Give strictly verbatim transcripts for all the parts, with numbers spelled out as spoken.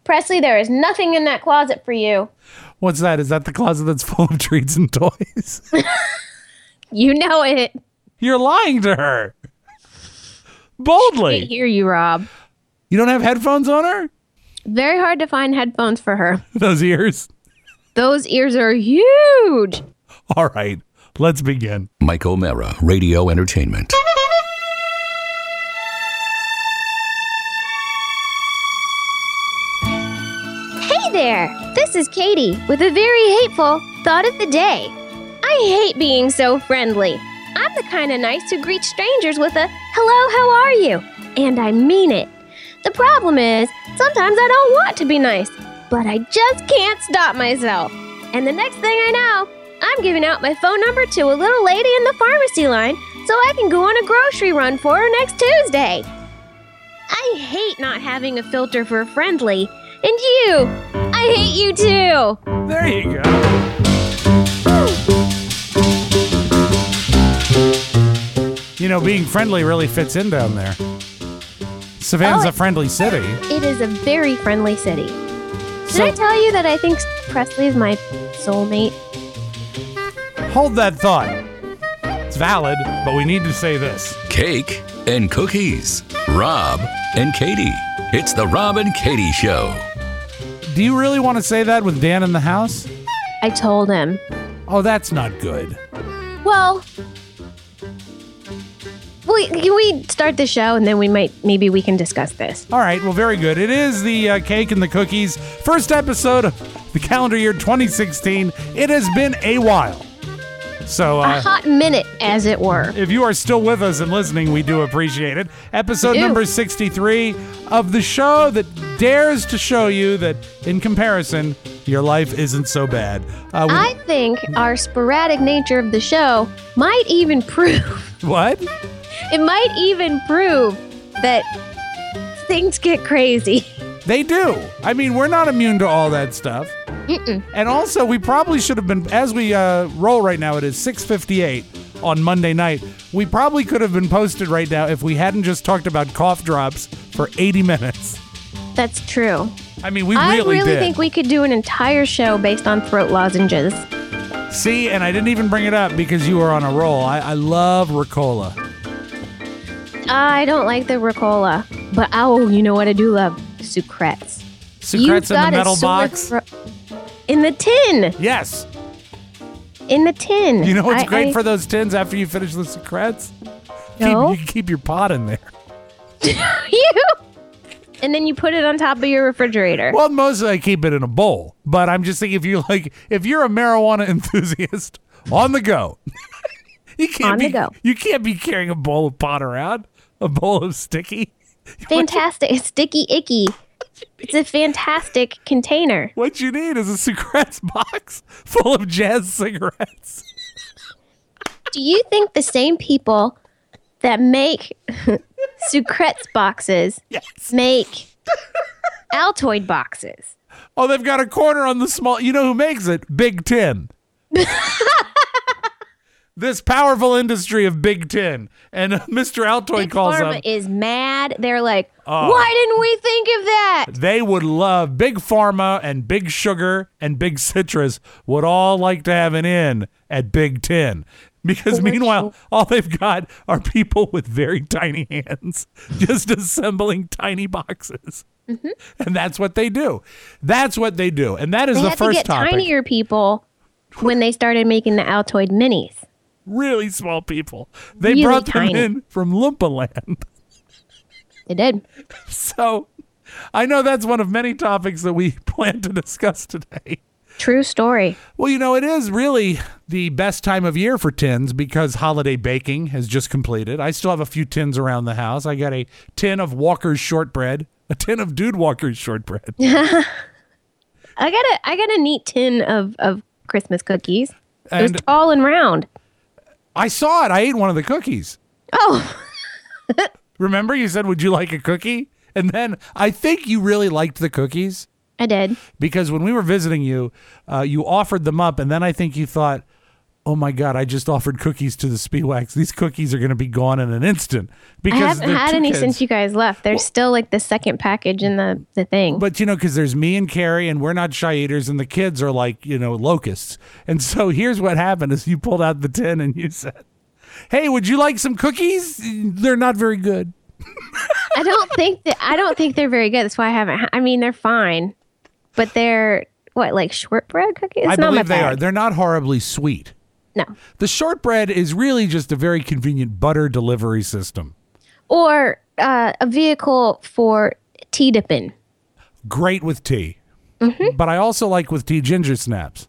Presley, there is nothing in that closet for you. What's that? Is that the closet that's full of treats and toys? You know it. You're lying to her. Boldly. I hear you, Rob. You don't have headphones on her? Very hard to find headphones for her. Those ears? Those ears are huge. All right, let's begin. Mike O'Mara, Radio Entertainment. Hey there, this is Katie with a very hateful thought of the day. I hate being so friendly. I'm the kind of nice who greets strangers with a hello, how are you? And I mean it. The problem is, sometimes I don't want to be nice, but I just can't stop myself. And the next thing I know, I'm giving out my phone number to a little lady in the pharmacy line so I can go on a grocery run for her next Tuesday. I hate not having a filter for friendly. And you, I hate you too. There you go. You know, being friendly really fits in down there. Savannah's Oh, a friendly city. It is a very friendly city. Did So- I tell you that I think Presley is my soulmate? Hold that thought. It's valid, but we need to say this. Cake and cookies. Rob and Katie. It's the Rob and Katie Show. Do you really want to say that with Dan in the house? I told him. Oh, that's not good. Well, we, can we start the show and then we might, maybe we can discuss this. All right, well, very good. It is the uh, Cake and the Cookies first episode of the calendar year twenty sixteen. It has been a while. So, A uh, hot minute, as it were. if you are still with us and listening, we do appreciate it. Episode We do. number sixty-three of the show that dares to show you that, in comparison, your life isn't so bad. Uh, we- I think our sporadic nature of the show might even prove, what? it might even prove that things get crazy. They do. I mean, we're not immune to all that stuff. Mm-mm. And also, we probably should have been, as we uh, roll right now, it is six fifty-eight on Monday night. We probably could have been posted right now if we hadn't just talked about cough drops for eighty minutes. That's true. I mean, we I really, really did. think we could do an entire show based on throat lozenges. See, and I didn't even bring it up because you were on a roll. I, I love Ricola. I don't like the Ricola, but oh, you know what I do love? Sucrets. Sucrets in the got a metal sore box. thro- in the tin. Yes. In the tin. You know what's I- great I- for those tins after you finish the Sucrets? No. Keep, you can keep your pot in there. you. And then you put it on top of your refrigerator. Well, mostly I keep it in a bowl, but I'm just thinking if you like, if you're a marijuana enthusiast on the go, you can't On be, the go. you can't be carrying a bowl of pot around, a bowl of sticky. Fantastic. It's sticky icky. It's a fantastic container. What you need is a Sucrets box full of jazz cigarettes. Do you think the same people that make Sucrets boxes Yes. make Altoid boxes? Oh, they've got a corner on the small. You know who makes it? Big Tin. This powerful industry of Big Tin. And uh, Mister Altoid Big calls Pharma up. is mad. They're like, Oh. why didn't we think of that? They would love Big Pharma and Big Sugar and Big Citrus would all like to have an in at Big Tin. Because meanwhile, all they've got are people with very tiny hands just assembling tiny boxes. Mm-hmm. And that's what they do. That's what they do. And that is They the had to first get topic. tinier people when they started making the Altoid minis. Really small people. They Really brought them tiny. in from Lumpaland. They did. So I know that's one of many topics that we plan to discuss today. True story. Well, you know, it is really the best time of year for tins because holiday baking has just completed. I still have a few tins around the house. I got a tin of Walker's shortbread, a tin of Dude Walker's shortbread. I got a I got a neat tin of, of Christmas cookies. It was And tall and round. I saw it. I ate one of the cookies. Oh, Remember you said, would you like a cookie? And then I think you really liked the cookies I did. because when we were visiting you, uh, you offered them up. And then I think you thought, oh my God, I just offered cookies to the Spiwax. These cookies are going to be gone in an instant. I Because haven't they're had two any kids. since you guys left. There's still like the second package in the, the thing. But, you know, because there's me and Carrie, and we're not shy eaters, and the kids are like, you know, locusts. And so here's what happened is you pulled out the tin and you said, hey, would you like some cookies? They're not very good. I don't think that I don't think they're very good. That's why I haven't. ha- I mean, they're fine, but they're what like shortbread cookies. It's I not believe my they bag. are. They're not horribly sweet. No, The shortbread is really just a very convenient butter delivery system. or uh, a vehicle for tea dipping. Great with tea. Mm-hmm. But I also like with tea ginger snaps.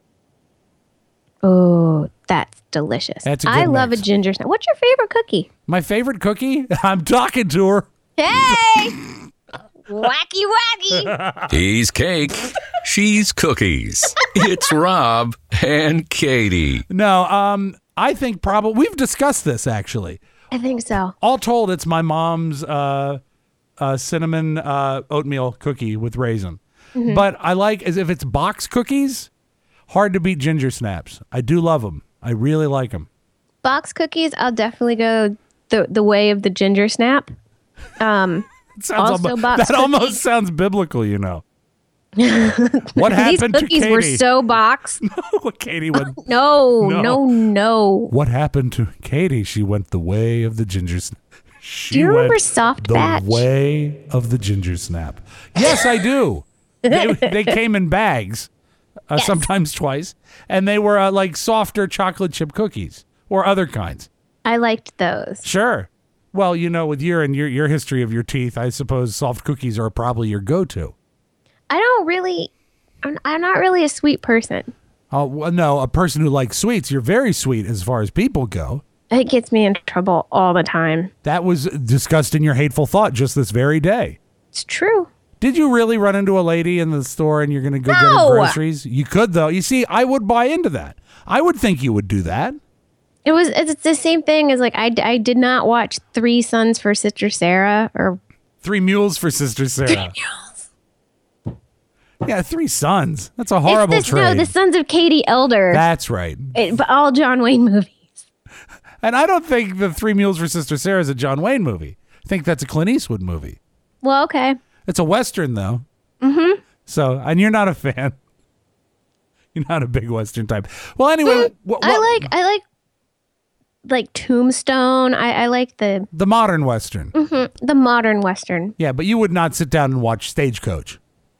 Oh, that's delicious. That's a good I love mix. a ginger snap. What's your favorite cookie? My favorite cookie? I'm talking to her. Hey, wacky wacky. He's cake. She's cookies. It's Rob and Katie. No, um, I think probably we've discussed this actually. I think so. All told, it's my mom's uh, uh, cinnamon uh, oatmeal cookie with raisin. Mm-hmm. But I like as if it's box cookies, hard to beat ginger snaps. I do love them. I really like them. Box cookies. I'll definitely go the the way of the ginger snap. Um, It sounds Also almo- box that almost cookies. sounds biblical, you know. What these happened to cookies Katie? were so box. Katie went. No, No. no, no. What happened to Katie? She went the way of the ginger snap. She Do you remember went Soft the Batch? way of the ginger snap. Yes, I do. they, they came in bags, uh, Yes. sometimes twice, and they were uh, like softer chocolate chip cookies or other kinds. I liked those. Sure. Well, you know, with your and your your history of your teeth, I suppose soft cookies are probably your go-to. I don't really. I'm, I'm not really a sweet person. Oh well, no, a person who likes sweets, you're very sweet as far as people go. It gets me in trouble all the time. That was discussed in your hateful thought just this very day. It's true. Did you really run into a lady in the store and you're going to go get No. her groceries? You could, though. You see, I would buy into that. I would think you would do that. It was. It's the same thing as like I. I did not watch Three Sons for Sister Sarah or Three mules for Sister Sarah. Yeah, three sons. That's a horrible it's this, trade. No, the Sons of Katie Elder. That's right. It, but all John Wayne movies. And I don't think the Three Mules for Sister Sarah is a John Wayne movie. I think that's a Clint Eastwood movie. Well, okay. It's a Western, though. Mm-hmm. So, and you're not a fan. You're not a big Western type. Well, anyway. wh- I wh- like. I like. Like Tombstone. I, I like the the modern Western. the modern Western. Yeah, but you would not sit down and watch Stagecoach,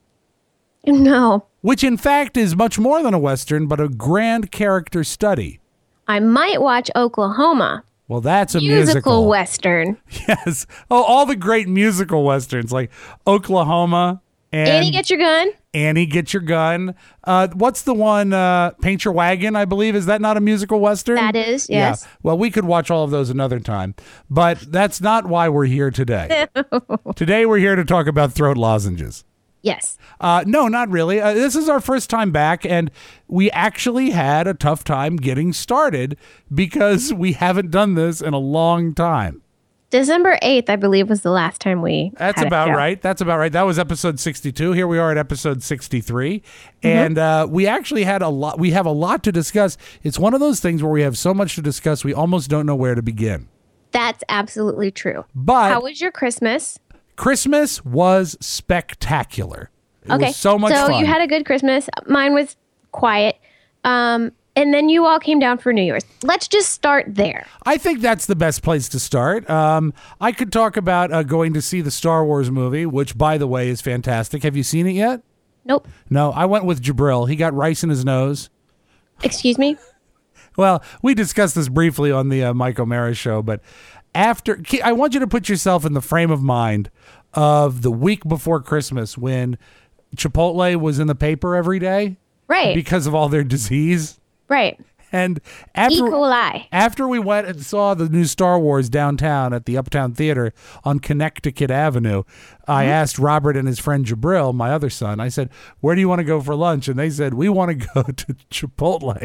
No, which in fact is much more than a Western, but a grand character study. I might watch Oklahoma. Well, that's a Musical, musical. Western. Yes. Oh, all the great musical Westerns like Oklahoma and Annie, get your gun. Annie, Get Your Gun. Uh, what's the one? Uh, Paint Your Wagon, I believe. Is that not a musical Western? That is, yes. Yeah. Well, we could watch all of those another time, but that's not why we're here today. Today, we're here to talk about throat lozenges. Yes. Uh, no, not really. Uh, this is our first time back, and we actually had a tough time getting started because we haven't done this in a long time. December eighth, I believe, was the last time we. That's had a about show. right. That's about right. That was episode sixty-two. Here we are at episode sixty-three. And uh, we actually had a lot. We have a lot to discuss. It's one of those things where we have so much to discuss, we almost don't know where to begin. That's absolutely true. But How was your Christmas? Christmas was spectacular. It Okay. was so much so fun. you had a good Christmas. Mine was quiet. Um, and then you all came down for New Year's. Let's just start there. I think that's the best place to start. Um, I could talk about uh, going to see the Star Wars movie, which, by the way, is fantastic. Have you seen it yet? Nope. No, I went with Jabril. He got rice in his nose. Excuse me? Well, we discussed this briefly on the uh, Mike O'Mara show, but after, I want you to put yourself in the frame of mind of the week before Christmas when Chipotle was in the paper every day Right. because of all their disease. right. And E. after coli. after we went and saw the new Star Wars downtown at the Uptown Theater on Connecticut Avenue, I asked Robert and his friend Jabril, my other son, I said, where do you want to go for lunch? And they said, we want to go to Chipotle.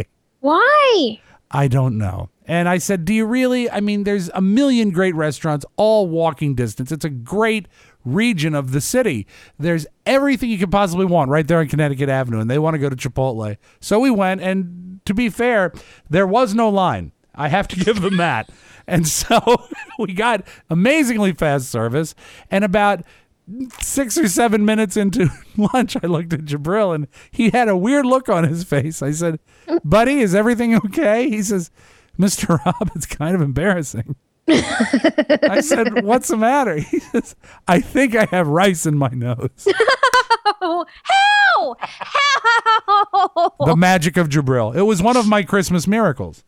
Why? I don't know. And I said, do you really? I mean, there's a million great restaurants, all walking distance. It's a great region of the city. There's everything you could possibly want right there on Connecticut Avenue, and they want to go to Chipotle. So we went, and to be fair, there was no line. I have to give them that. And so we got amazingly fast service. And about six or seven minutes into lunch, I looked at Jabril and he had a weird look on his face. I said, buddy, is everything okay? He says, Mister Rob, it's kind of embarrassing. I said, what's the matter? He says, I think I have rice in my nose. How? How? The magic of Jabril. It was one of my Christmas miracles.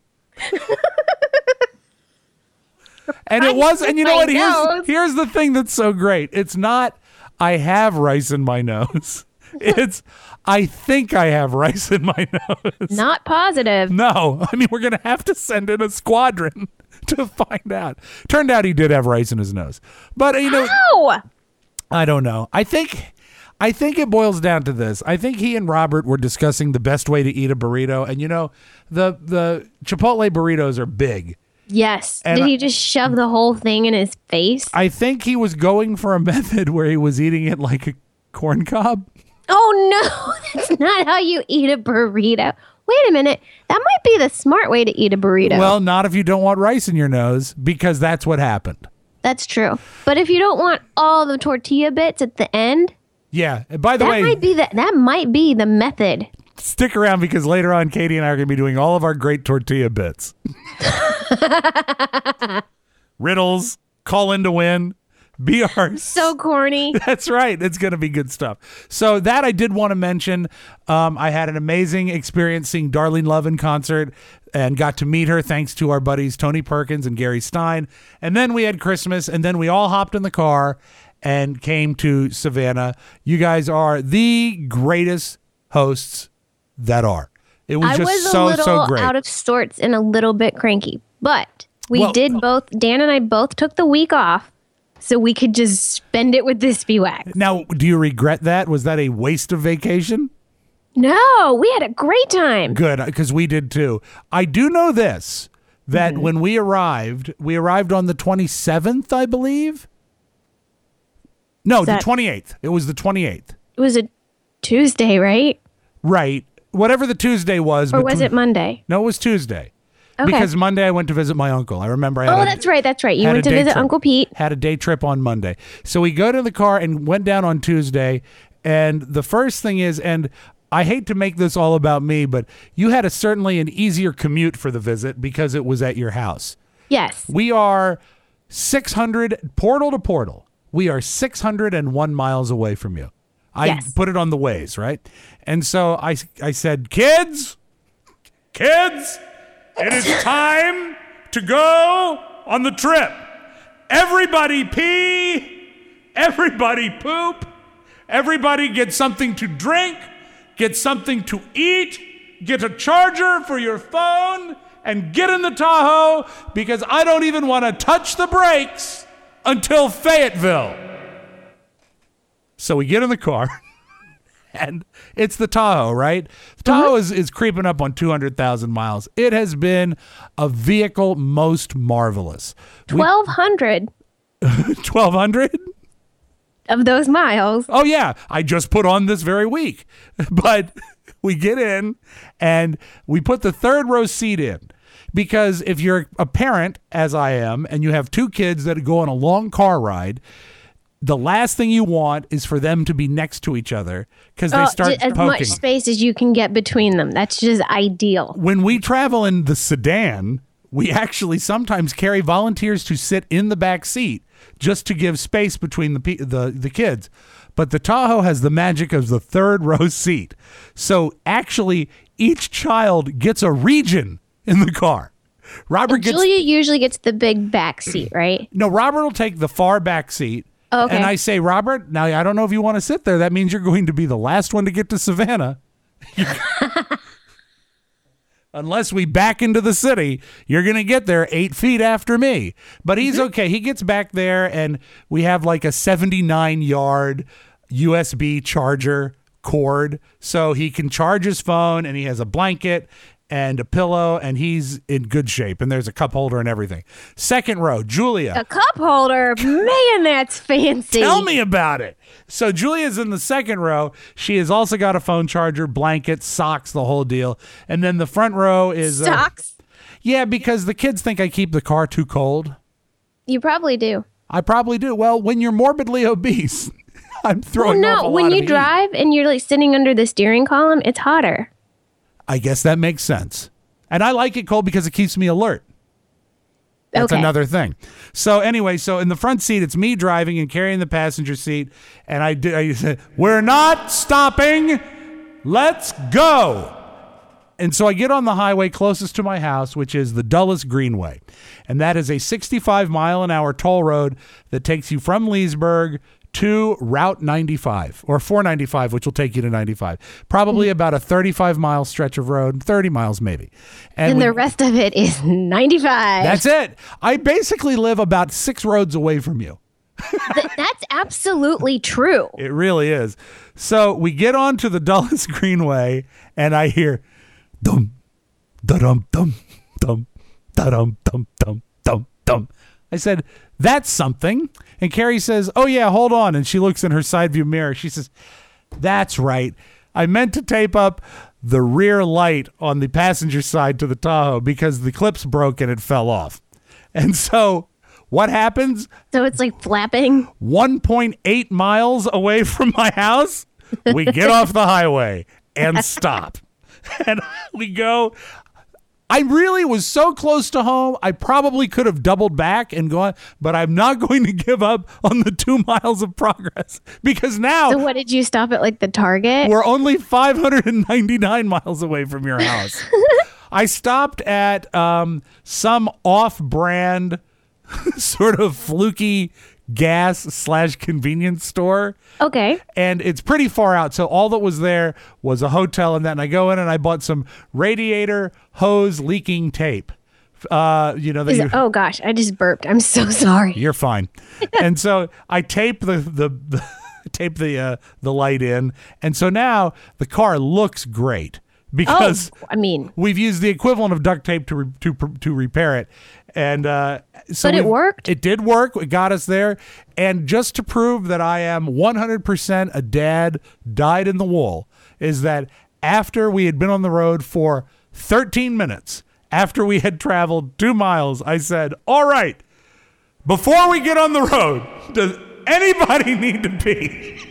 And it was, and you know what? Here's, here's the thing that's so great. It's not, I have rice in my nose. It's, I think I have rice in my nose. Not positive. No. I mean, we're going to have to send in a squadron to find out. Turned out he did have rice in his nose. But, you know, How? I don't know. I think, I think it boils down to this. I think he and Robert were discussing the best way to eat a burrito. And, you know, the, the Chipotle burritos are big. Yes. And Did I- he just shove the whole thing in his face? I think he was going for a method where he was eating it like a corn cob. Oh, no. That's not how you eat a burrito. Wait a minute. That might be the smart way to eat a burrito. Well, not if you don't want rice in your nose, because that's what happened. That's true. But if you don't want all the tortilla bits at the end, Yeah. And by the that way, might be the that might be the method. stick around because later on, Katie and I are going to be doing all of our great tortilla bits. Riddles, call in to win, B R. So corny. That's right. It's going to be good stuff. So that I did want to mention. Um, I had an amazing experience seeing Darlene Love in concert and got to meet her thanks to our buddies Tony Perkins and Gary Stein. And then we had Christmas, and then we all hopped in the car and came to Savannah. You guys are the greatest hosts that are. It was I just was a so, little so great. out of sorts and a little bit cranky, but we Well- did both. Dan and I both took the week off so we could just spend it with this Wax. Now, do you regret that? Was that a waste of vacation? No, we had a great time. Good, because we did too. I do know this, that Mm-hmm. when we arrived, we arrived on the twenty-seventh, I believe. No, the that- twenty-eighth. It was the twenty-eighth. It was a Tuesday, right? Right. Whatever the Tuesday was. Or was between- it Monday? No, it was Tuesday. Okay. Because Monday I went to visit my uncle. I remember I had Oh, a- that's right. That's right. You had a went to day visit trip. Uncle Pete. Had a day trip on Monday. So we go to the car and went down on Tuesday. And the first thing is, and I hate to make this all about me, but you had a certainly an easier commute for the visit because it was at your house. Yes. We are six hundred, portal to portal. We are six hundred one miles away from you. I Yes. put it on the Waze, right? And so I, I said, kids, kids, it is time to go on the trip. Everybody pee, everybody poop, everybody get something to drink, get something to eat, get a charger for your phone, and get in the Tahoe because I don't even want to touch the brakes until Fayetteville. So we get in the car, and it's the Tahoe, right? The Tahoe is, is creeping up on two hundred thousand miles. It has been a vehicle most marvelous. twelve hundred twelve hundred? of those miles. Oh, yeah. I just put on this very week. But we get in, and we put the third row seat in. Because if you're a parent, as I am, and you have two kids that go on a long car ride, the last thing you want is for them to be next to each other because they Oh, start ju- as poking. much space as you can get between them. That's just ideal. When we travel in the sedan, we actually sometimes carry volunteers to sit in the back seat just to give space between the pe- the, the kids. But the Tahoe has the magic of the third row seat. So actually, each child gets a region in the car. Robert gets Julia usually gets the big back seat, right? no. Robert will take the far back seat. Oh, okay. And I say, Robert, now I don't know if you want to sit there. That means you're going to be the last one to get to Savannah. Unless we back into the city, you're going to get there eight feet after me. But he's okay. He gets back there, and we have like a seventy-nine yard U S B charger cord. So he can charge his phone, and he has a blanket. and a pillow, and he's in good shape, and there's a cup holder and everything. Second row, Julia. A cup holder? Man, that's fancy. Tell me about it. So Julia's in the second row. She has also got a phone charger, blankets, socks, the whole deal. And then the front row is... Uh, Socks? yeah, because the kids think I keep the car too cold. You probably do. I probably do. Well, when you're morbidly obese, I'm throwing Well, off a no, lot when of you heat. drive and you're like sitting under the steering column, it's hotter. I guess that makes sense. And I like it cold because it keeps me alert. That's Okay. another thing. So anyway, so in the front seat, it's me driving and carrying the passenger seat. And I did. I said, "We're not stopping. Let's go." And so I get on the highway closest to my house, which is the Dulles Greenway. And that is a sixty-five mile an hour toll road that takes you from Leesburg to Route ninety-five or four ninety-five, which will take you to ninety-five. Probably about a thirty-five mile stretch of road, thirty miles maybe. And we- the rest of it is ninety-five. that's it. I basically live about six roads away from you. Th- that's absolutely true. It really is. So we get onto the Dulles Greenway, and I hear dum, da dum, dum, dum, da dum, dum, dum, dum, dum. I said, "That's something." And Carrie says, "Oh, yeah, hold on." And she looks in her side view mirror. She says, "That's right. I meant to tape up the rear light on the passenger side to the Tahoe because the clips broke and it fell off." And so what happens? So it's like flapping. one point eight miles away from my house, we get off the highway and stop. And we go. I really was so close to home, I probably could have doubled back and gone, but I'm not going to give up on the two miles of progress because now So what did you stop at, like the Target? we're only five hundred ninety-nine miles away from your house. I stopped at um, some off-brand sort of fluky gas slash convenience store. Okay. And it's pretty far out. So all that was there was a hotel and that. And I go in and I bought some radiator hose leaking tape. Uh, you know, that Is you, it, oh gosh, I just burped. I'm so sorry. you're fine. And so I tape the, the, the tape the, uh, the light in. And so now the car looks great because Oh, I mean, we've used the equivalent of duct tape to re- to to repair it, and uh, so But it we've- worked? It did work. It got us there, and just to prove that I am one hundred percent a dad dyed in the wool, is that after we had been on the road for thirteen minutes, after we had traveled two miles, I said, "All right, before we get on the road, does anybody need to pee?"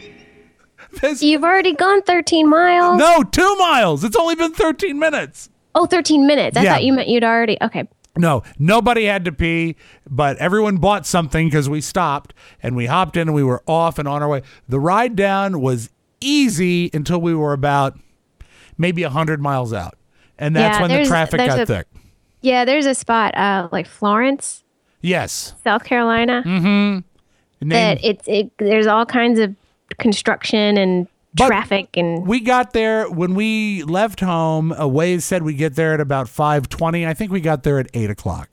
This, you've already gone thirteen miles. no, two miles. It's only been thirteen minutes. Oh, thirteen minutes. I Yeah. thought you meant you'd already. Okay. No, nobody had to pee, but everyone bought something because we stopped and we hopped in and we were off and on our way. The ride down was easy until we were about maybe one hundred miles out. And that's Yeah, when the there's- traffic there's got a- thick. Yeah, there's a spot, uh, like Florence, Yes. South Carolina, Name- that it's it. There's all kinds of construction and But traffic and we got there when we left home. A Waze said we get there at about five twenty. I think we got there at eight o'clock.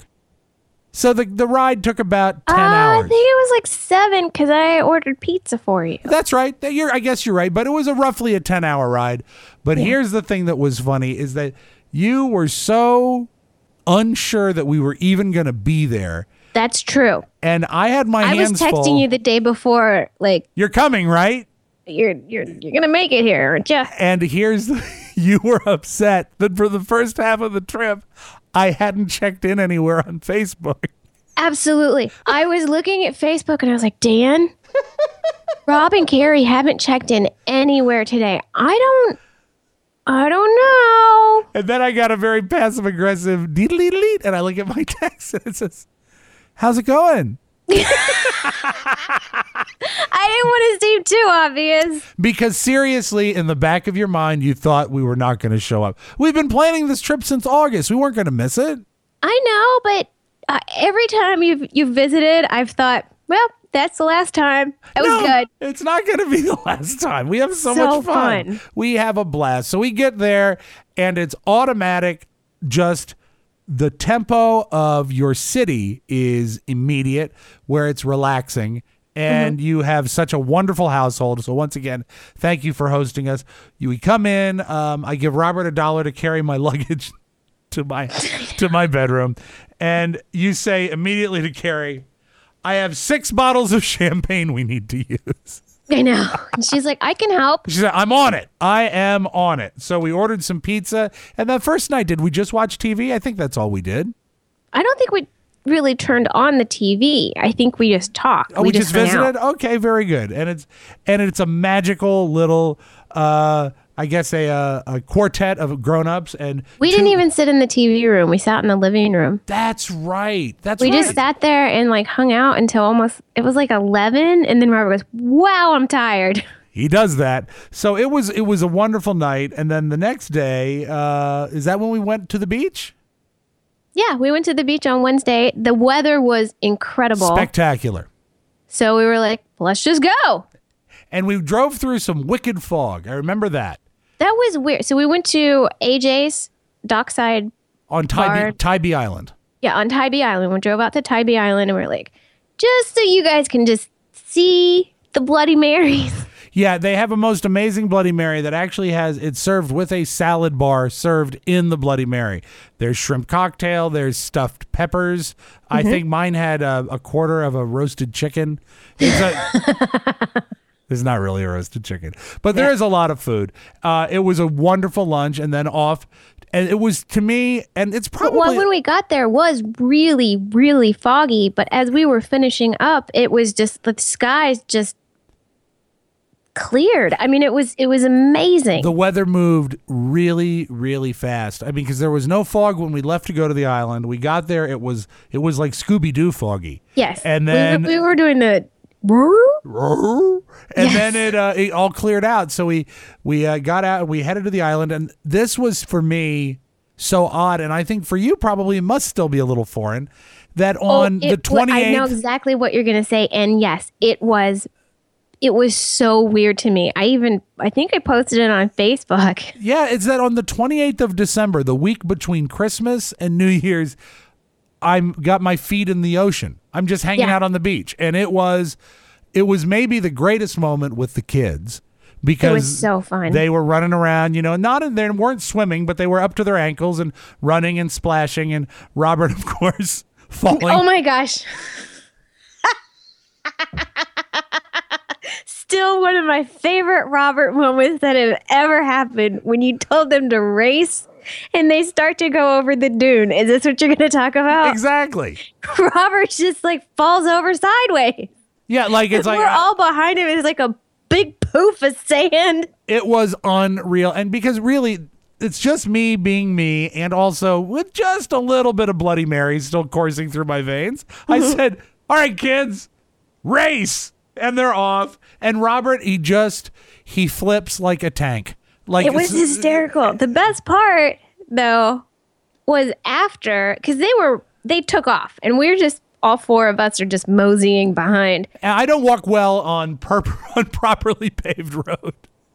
So the the ride took about ten Uh, hours. I think it was like seven because I ordered pizza for you. That's right. That- You're, I guess you're right, but it was a roughly a ten hour ride. But here's the thing that was funny is that you were so unsure that we were even going to be there. That's true. And I had my I was hands texting full. you the day before, like You're coming, right? you're you're you're gonna make it here, aren't you? And here's the, you were upset that for the first half of the trip, I hadn't checked in anywhere on Facebook. Absolutely. I was looking at Facebook and I was like, Dan, Rob and Carrie haven't checked in anywhere today. I don't, I don't know. And then I got a very passive aggressive deedly delete, and I look at my text and it says, "How's it going?" I didn't want to seem too obvious. Because seriously, in the back of your mind, you thought we were not going to show up. We've been planning this trip since August. We weren't going to miss it. I know, but uh, every time you've you've visited, I've thought, well, that's the last time. That was No, good. It's not going to be the last time. We have so, So much fun. fun. We have a blast. So we get there, and it's automatic. Just the tempo of your city is immediate, where it's relaxing. And you have such a wonderful household. So once again, thank you for hosting us. You we come in. Um, I give Robert a dollar to carry my luggage to my to my bedroom, and you say immediately to Carrie, I have six bottles of champagne we need to use. I know. And she's like, I can help. She said, I'm on it. I am on it. So we ordered some pizza. And that first night, did we just watch T V? I think that's all we did. I don't think we really turned on the T V. I think we just talked. Oh, we, we just, just visited? Out. Okay, very good. And it's and it's a magical little, uh, I guess, a, a, a quartet of grown-ups. And we did didn't even sit in the T V room. We sat in the living room. That's right. That's we right. We just sat there and like hung out until almost, it was like eleven. And then Robert goes, wow, I'm tired. He does that. So it was it was a wonderful night. And then the next day, uh, is that when we went to the beach? Yeah, we went to the beach on Wednesday. The weather was incredible. Spectacular. So we were like, let's just go. And we drove through some wicked fog. I remember that. That was weird. So we went to A J's Dockside on Tybee, Tybee Island. Yeah, on Tybee Island. We drove out to Tybee Island and we we're like, just so you guys can just see the Bloody Marys. Yeah, they have a most amazing Bloody Mary that actually has, it's served with a salad bar served in the Bloody Mary. There's shrimp cocktail, there's stuffed peppers. Mm-hmm. I think mine had a, a quarter of a roasted chicken. It's, a, it's not really a roasted chicken, but there yeah. is a lot of food. Uh, it was a wonderful lunch and then off. And it was, to me, and it's probably... Well, when we got there, it was really, really foggy. But as we were finishing up, it was just, the skies just cleared. I mean, it was it was amazing. The weather moved really, really fast. I mean, because there was no fog when we left to go to the island. We got there, it was it was like Scooby-Doo foggy. Yes. And then... We, we were doing the... And yes. then it uh, it all cleared out. So we we uh, got out and we headed to the island. And this was, for me, so odd. And I think for you, probably it must still be a little foreign. That on oh, it, the twenty-eighth... I know exactly what you're going to say. And yes, it was... It was so weird to me. I even, I think I posted it on Facebook. Yeah, it's that on the twenty-eighth of December, the week between Christmas and New Year's, I'm got my feet in the ocean. I'm just hanging yeah. out on the beach. And it was, it was maybe the greatest moment with the kids because it was so fun. They were running around, you know, not in there, weren't swimming, but they were up to their ankles and running and splashing. And Robert, of course, falling. Oh my gosh. Still one of my favorite Robert moments that have ever happened when you told them to race and they start to go over the dune. Is this what you're going to talk about? Exactly. Robert just like falls over sideways. Yeah, like it's like... We're all behind him. It's like a big poof of sand. It was unreal. And because really... It's just me being me, and also with just a little bit of Bloody Mary still coursing through my veins. I said, all right, kids, race. And they're off. And Robert, he just, he flips like a tank. Like it was hysterical. The best part, though, was after, because they were, they took off. And we were just, all four of us are just moseying behind. And I don't walk well on, perp- on properly paved road.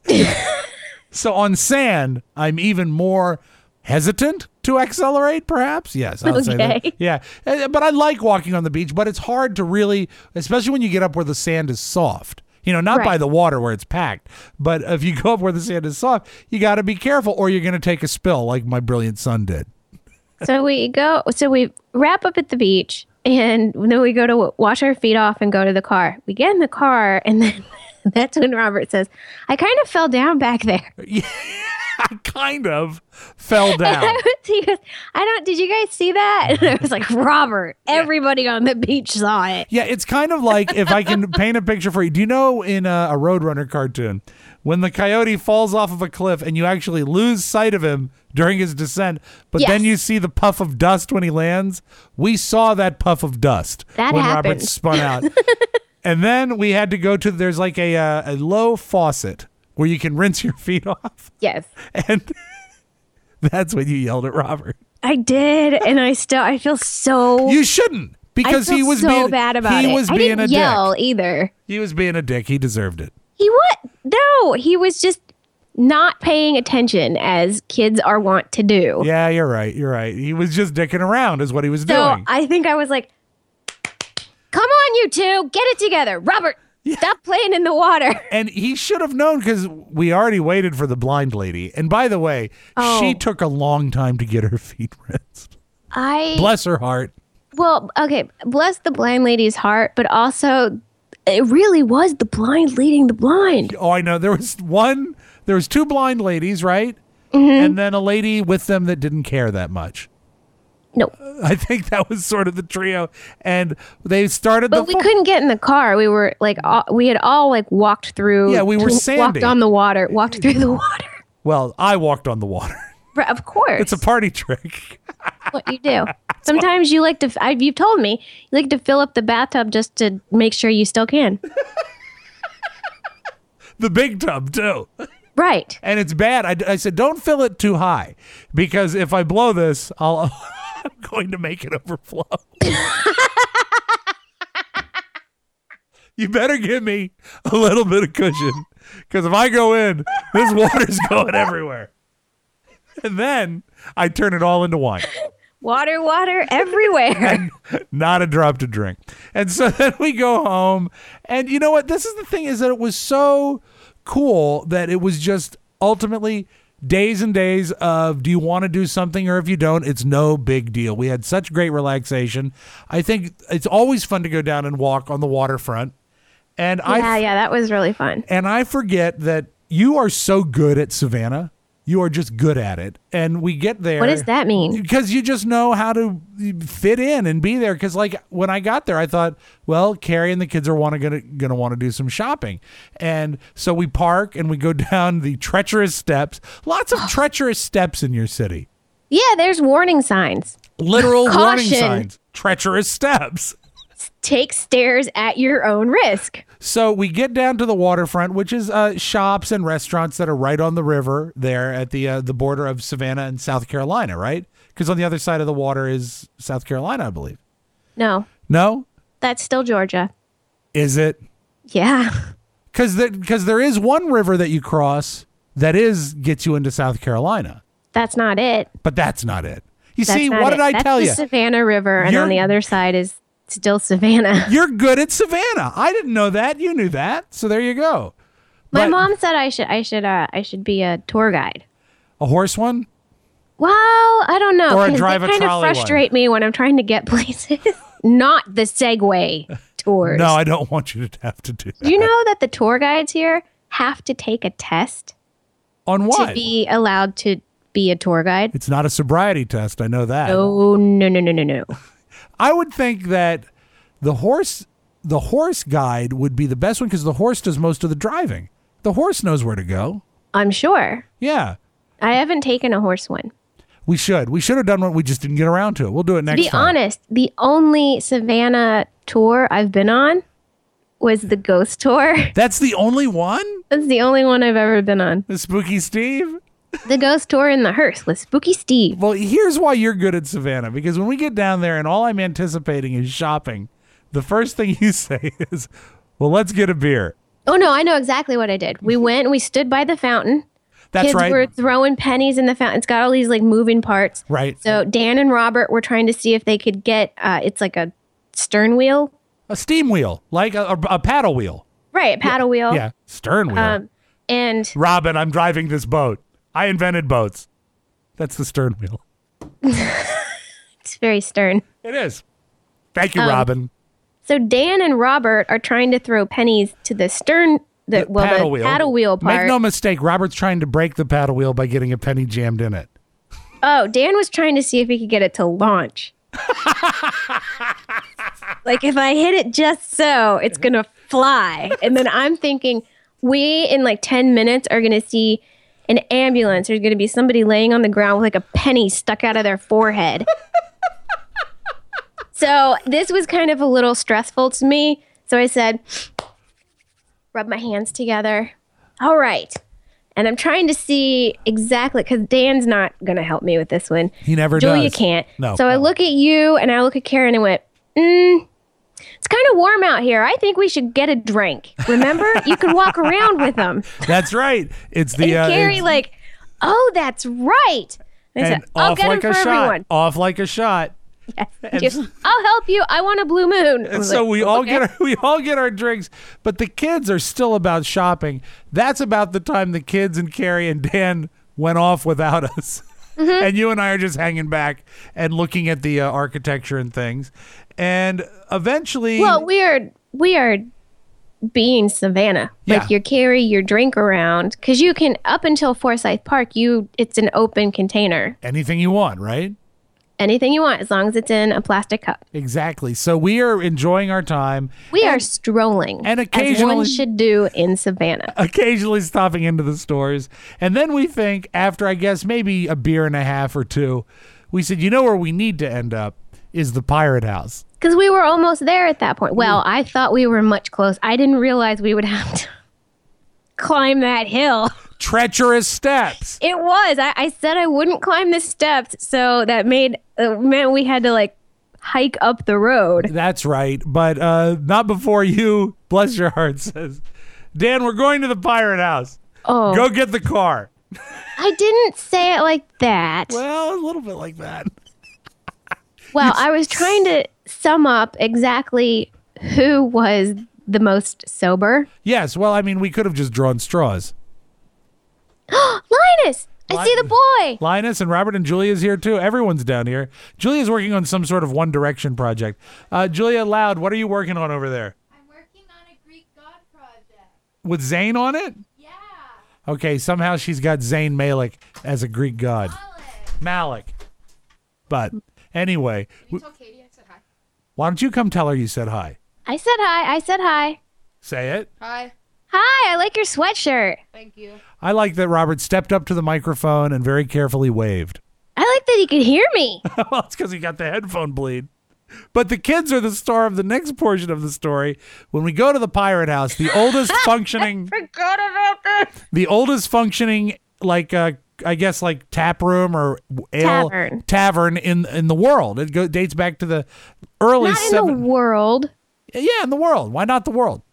So on sand, I'm even more hesitant to accelerate, perhaps. Yes, I'll okay. say that. Yeah, but I like walking on the beach, but it's hard to really, especially when you get up where the sand is soft. You know, not right. by the water where it's packed, but if you go up where the sand is soft, you got to be careful or you're going to take a spill like my brilliant son did. So we go, so we wrap up at the beach and then we go to wash our feet off and go to the car. We get in the car and then that's when Robert says, I kind of fell down back there. Yeah, I kind of fell down. He goes, I don't, did you guys see that? And I was like, Robert, everybody on the beach saw it. Yeah, it's kind of like, if I can paint a picture for you, do you know in a, a Roadrunner cartoon, when the coyote falls off of a cliff and you actually lose sight of him during his descent, but yes. then you see the puff of dust when he lands? We saw that puff of dust that when happened. Robert spun out. And then we had to go to, there's like a, uh, a low faucet where you can rinse your feet off. Yes. And that's when you yelled at Robert. I did, and I still, I feel so... You shouldn't, because I feel he was so being, bad about he it. was I being didn't a yell dick. either. He was being a dick. He deserved it. He what? No, he was just not paying attention as kids are wont to do. Yeah, you're right. You're right. He was just dicking around is what he was so doing. I think I was like, come on, you two, get it together. Robert, Stop playing in the water. And he should have known because we already waited for the blind lady. And by the way, Oh. she took a long time to get her feet rinsed. I Bless her heart. well, okay, bless the blind lady's heart, but also it really was the blind leading the blind. Oh, I know. There was one, there was two blind ladies, right? Mm-hmm. And then a lady with them that didn't care that much. No, I think that was sort of the trio. And they started but the we fo- couldn't get in the car. We were like, all, we had all like walked through. Yeah, we were sandy. Walked on the water. Walked through the water. Well, I walked on the water. Right, of course, It's a party trick. what you do. Sometimes you like to. I, you've told me you like to fill up the bathtub just to make sure you still can. The big tub, too. Right. And it's bad. I, I said, don't fill it too high because if I blow this, I'll, I'm going to make it overflow. You better give me a little bit of cushion because if I go in, this water's going everywhere. And then I turn it all into wine. Water, water everywhere. Not a drop to drink. And so then we go home. And you know what? This is the thing is that it was so cool that it was just ultimately days and days of do you want to do something or if you don't, it's no big deal. We had such great relaxation. I think it's always fun to go down and walk on the waterfront. And yeah, I yeah, that was really fun. and I forget that you are so good at Savannah. You are just good at it. And we get there. What does that mean? Because you just know how to fit in and be there. Because like when I got there, I thought, well, Carrie and the kids are wanna, gonna gonna want to do some shopping, and so we park and we go down the treacherous steps. Lots of treacherous steps in your city. Yeah, there's warning signs. Literal warning Caution. signs. Treacherous steps. Take stairs at your own risk. So we get down to the waterfront, which is uh, shops and restaurants that are right on the river there at the uh, the border of Savannah and South Carolina, right? Because on the other side of the water is South Carolina, I believe. No, No? that's still Georgia. Is it? Yeah. Because because there is one river that you cross that is gets you into South Carolina, That's not it. but that's not it. You That's see, not what it. did I That's tell the you? Savannah River, and You're- on the other side is still Savannah. You're good at Savannah. I didn't know that. You knew that. So there you go. My But- mom said I should I should uh, I should be a tour guide. A horse one? Well, I don't know. Or a 'cause drive a they kind of trolley one. frustrate me when I'm trying to get places. Not the Segway tours. No, I don't want you to have to do that. Do you know that the tour guides here have to take a test On what? to be allowed to be a tour guide? It's not a sobriety test. I know that. Oh no no no no no! I would think that the horse the horse guide would be the best one because the horse does most of the driving. The horse knows where to go. I'm sure. Yeah. I haven't taken a horse one. We should. We should have done one. We just didn't get around to it. We'll do it To next be time. honest, the only Savannah tour I've been on was the ghost tour. That's the only one? That's the only one I've ever been on. The Spooky Steve? The ghost tour in the hearse with Spooky Steve. Well, here's why you're good at Savannah. Because when we get down there and all I'm anticipating is shopping, the first thing you say is, well, let's get a beer. Oh no, I know exactly what I did. We went and we stood by the fountain. That's Kids right. were throwing pennies in the fountain. It's got all these like moving parts. Right. So Dan and Robert were trying to see if they could get. Uh, it's like a stern wheel, A steam wheel, like a, a, a paddle wheel. right? A paddle wheel. Yeah. Stern wheel. Um, and Robin, I'm driving this boat. I invented boats. That's the stern wheel. it's very stern. It is. Thank you, Um, Robin. So Dan and Robert are trying to throw pennies to the stern, the, well, paddle the wheel. paddle wheel part. Make no mistake, Robert's trying to break the paddle wheel by getting a penny jammed in it. Oh, Dan was trying to see if he could get it to launch. Like if I hit it just so, it's gonna fly. And then I'm thinking, we in like ten minutes are gonna see an ambulance. There's gonna be somebody laying on the ground with like a penny stuck out of their forehead. So this was kind of a little stressful to me. So I said, rub my hands together. All right. And I'm trying to see exactly, because Dan's not going to help me with this one. He never Julia does. can't. No, So I no. look at you and I look at Karen and went, mm, it's kind of warm out here. I think we should get a drink. Remember? You could walk around with them. That's right. It's the And uh, Carrie it's- like, oh, that's right. And I and said, I'll off get like him a for shot. everyone. Off like a shot. Yes. And Just, I'll help you. I want a blue moon. And so like, we all okay. get our, we all get our drinks, but the kids are still about shopping. That's about the time the kids and Carrie and Dan went off without us. Mm-hmm. And you and I are just hanging back and looking at the uh, architecture and things. And eventually, Well, we are we are being Savannah. Yeah. Like you carry your drink around because you can up until Forsyth Park. You it's an open container. anything you want, right? Anything you want, as long as it's in a plastic cup. Exactly. So we are enjoying our time. We and are strolling, and as occasionally- one should do in Savannah. occasionally stopping into the stores. And then we think, after I guess maybe a beer and a half or two, we said, you know where we need to end up is the Pirate House. Because we were almost there at that point. Well, I thought we were much close. I didn't realize we would have to climb that hill. Treacherous steps. It was. I, I said I wouldn't climb the steps, so that made uh, meant we had to like hike up the road. That's right. But uh, not before you, bless your heart, says, Dan, we're going to the Pirate House. Oh, Go get the car. I didn't say it like that. Well, a little bit like that. Well, I was trying to sum up exactly who was the most sober. Yes. Well, I mean, we could have just drawn straws. Linus, I Li- see the boy. Linus and Robert and Julia's here too. Everyone's down here. Julia's working on some sort of One Direction project. Uh, Julia Loud, what are you working on over there? I'm working on a Greek god project. With Zayn on it? Yeah. Okay, somehow she's got Zayn Malik as a Greek god. Alex. Malik. But anyway, Can you tell Katie I said hi? why don't you come tell her you said hi? I said hi. I said hi. Say it. Hi. Hi, I like your sweatshirt. Thank you. I like that Robert stepped up to the microphone and very carefully waved. I like that he could hear me. Well, it's because he got the headphone bleed. But the kids are the star of the next portion of the story. When we go to the Pirate House, the oldest functioning, Forgot about this. the oldest functioning, like uh, I guess, like tap room or ale Tavern. tavern in in the world. It go, dates back to the early Not in seven. the world. Yeah, in the world. Why not the world?